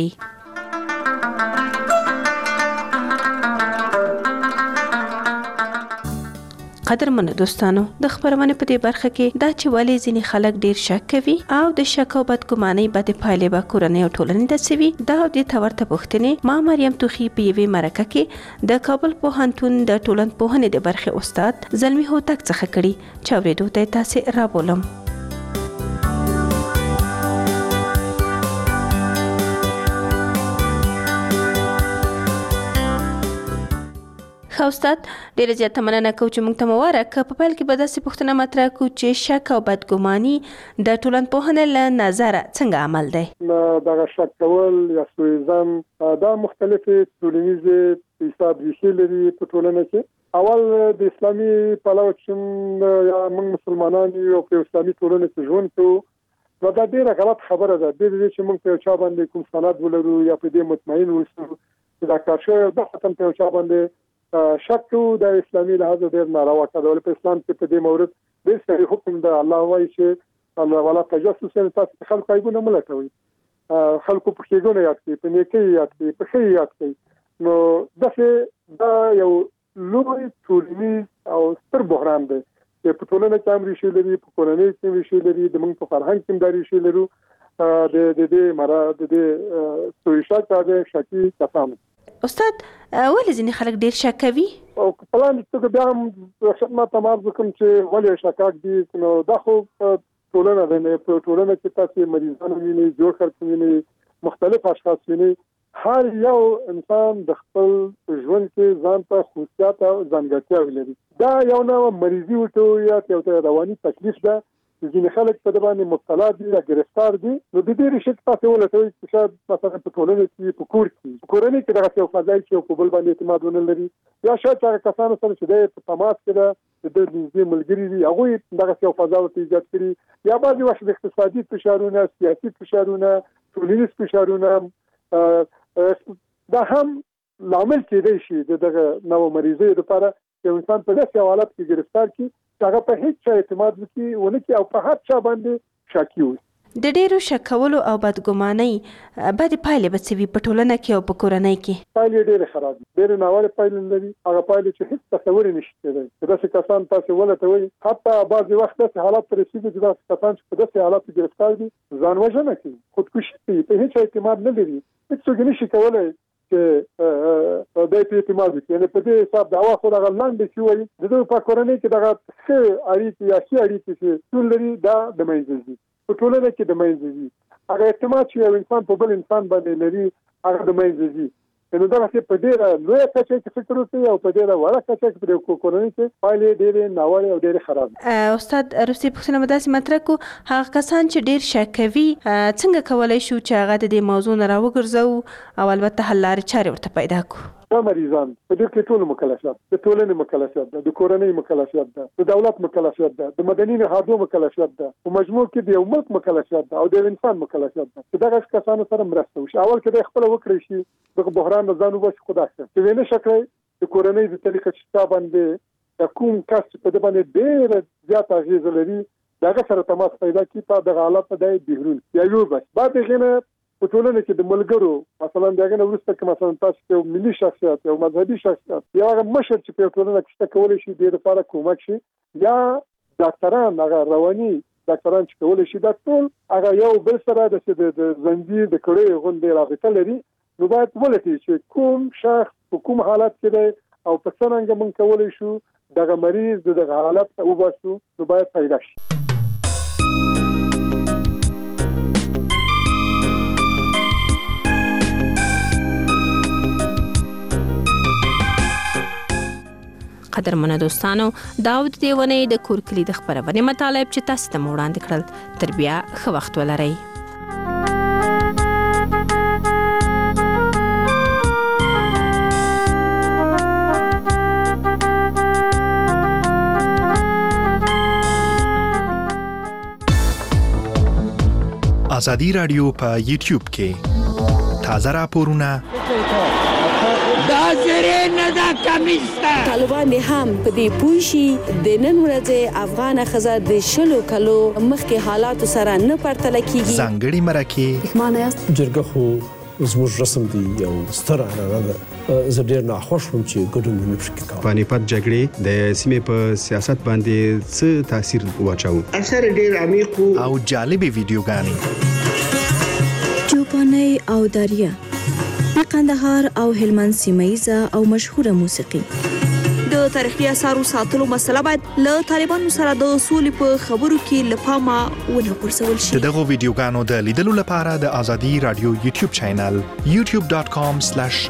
قدرمنو دوستانو، د خبرونه په دې برخه کې دا چې ولې ځینې خلک ډیر شک کوي او د شک او بدګمانۍ بدې پایلې به کورنۍ او ټولنې ته سوي، دا د تورته پوښتنې ما مریم توخی په یوې مرکه کې د کابل پوهنتون د ټولنپوهنې د برخې استاد زلمی هوتک څخه کړي چې اورېدو ته تاسې رابولم. استاد ډیره زیاته مننه کوم چې موږ ته مبارک په پیل کې به داسې پوښتنه مطرح کړو چې شک او بدګماني د ټولنپوهنې له نظره څنګه عمل دی؟ دغه شک کول یا سوءظن دا مختلفې ټولنیزې حساب ریښې لري په ټولنه کې. اول د اسلامي پلوه چې یا موږ مسلمانان یو په اسلامي ټولنه کې ژوند کوو نو دا ډیره غلط خبره ده چې موږ په چا باندې کوم سند ولرو یا په دې مطمئن اوسو چې دا کار شوی د ختم په چا باندې شک د اسلامي لحاظ ډېر ناروا کار دی. په اسلام کې په دې مورد ډېر صریح حکم ده. الله وایي چې الله ولا تجسس تاسو خلک ایګونه ملټوي، خلکو په کېګونه یاد کوي، په نیکي یاد کوي، په ښه یاد کوي. نو دا یو لوی ټولنیز او ستر بحران دی چې په ټولنه کې هم ریښې لري، په کورنۍ کې ریښې لري، د موږ په فرهنګ کې هم ریښې لرو. د دې سوء شک د شکی کسان. استاد ولې ځینې خلک ډیر شک کوي؟ او په لاندې توګه بیا هم خدمت تمام وکم چې ولې شکاک دي. نو دا خو ټولنه ده، په ټولنه کې تاسو مریضان ویني، جوړ خلک ویني، مختلف اشخاص ویني. هر یو انسان د خپل ژوند کې ځان ته خصوصیات او ځانګړتیاوې لري. دا یو نوع مریضي وټو یا یو رواني تکلیف ده چې ځینې خلک په دې باندې مبتلا دي یا گرفتار دي. نو د دې ریښې تاسو ولټوي چې شاید مثلا په ټولنه کې، په کور کورنۍ کې دغه یو فضا چې په بل باندې اعتماد ونه لري، یا شاید هغه کسانو سره چې د تماس کې د نږدې ملګري دي هغه دغه یو فضا ورته ایجاد کړي، یا بعضې وخت اقتصادي فشارونه، سیاسي فشارونه، ټولنیز فشارونه دا هم لامل کېدای شي دغه نوع مریضۍ لپاره چې انسان په داسې حالت کې گرفتار کړي چې هغه په هیڅ چا اعتماد ونه کړي او په هر چا باندې شاکي وي. د ډیرو شک کولو او بدګمانۍ بدې پایلې به څه وي په ټولنه کې او په کورنۍ کې؟ پایلې ډېرې خراب دي، ډېرې ناوړه پایلې لري. هغه پایلې چې هیڅ تصور یې نشي کېدای. داسې کسان تاسو ولټوي، حتی بعضې وخت داسې حالات ته رسېږي چې داسې کسان چې په داسې حالاتو ګرفتار دي ځان وژنه کوي، خودکشي کوي، په هیڅ اعتماد نه لري. هیڅوک نشي کولی چې د دې اعتماد وکړي. یعنې په دې حساب د هوا خو دغه لاندې چې وایي د دوی په کورنۍ کې دغه ښه اړیکې یا ښې اړیکې چې ټول لري دا د منځه ځي، په ټولنه کې د منځه ځي. هغه اعتماد چې یو انسان په بل انسان باندې لري هغه د منځه ځي. نو دغسې په ډېره لویه کچه کې فکر وکړي او په ډېره وړه کچه کې په کورنۍ کې پایلې ډېرې ناوړې او ډېرې خراب دي. استاد وروستۍ پوښتنه به داسې مطرح کړو، هغه کسان چې ډېر شک کوي څنګه کولی شو چې هغه د دې موضوع نه راوګرځوو او البته حل لارې چارې ورته پیدا کړو؟ دا مریضان په دې کې ټول مکلفیت، د ټولنې مکلفیت ده، د کورنۍ مکلفیت ده، د دولت مکلفیت ده، د مدني نهادونو مکلفیت ده، په مجموع کې د یو ملک مکلفیت ده او د انسان مکلفیت ده چې دغه کسانو سره مرسته وشي. اول کې د خپل وکړي شي دغه بحران نه ځان وباسي. خدا څخه چې وینې شکلې د کورنۍ د طریقې چې باندې د کوم کس په دې باندې ډېر زیات اغیز لري دغه سره تماس پیدا کی په دغه حالت د بیرون یا یو بس بعد غنه په ټولنه کې د ملګرو مثلا دغه وروسته کې مثلا تاسو یو ملي شخصیت یو مذهبي شخصیت یا مشر چې په ټولنه کې کولای شي د لپاره کومک شي یا ډاکټران هغه رواني ډاکټران چې کولای شي دا ټول هغه یو بل سره د زنجیر د کړې غونډې رابطه لري نو باید ولټي چې کوم شخص په کوم حالت کې دی او په څنګه موږ کولی شو دغه مریض دغه حالت ته وباسو نو باید پیدا شي. قدرمنو دوستانو دا د دې ونې د کور کلي د خپرونې مطالب چې تاسو ته وړاندې کړل تر بیا ښه وخت ولرئ. ازادي رادیو په یوټیوب کې تازه راپورونه طالبان هم په دې پوه شي د نن ورځې افغان ښځه د 20 کالو مخکې حالاتو سره نه پرتله کیږي. ځانګړي مرکې معنی است جرګه خو زموږ رسم دی یو ستر عنعنه ده. زه ډېر ناخوښ وم چې ګډون مې نشو کولی. پانیپت جګړې د سیمې په سیاست باندې څه تاثیر واچاوه؟ اثر ډېر عمیق او جالبې ویډیوګانې چوپانۍ او دریا د قندهار او هلمند سیمه‌ایزه او مشهوره موسیقي. د تاریخي اثارو ساتلو مسله باید له طالبانو سره د سولې په خبرو کې له پامه ونه غورځول شي. دغه ویډیوګانو د لیدلو لپاره د ازادي رادیو یوټیوب چینل youtube.com/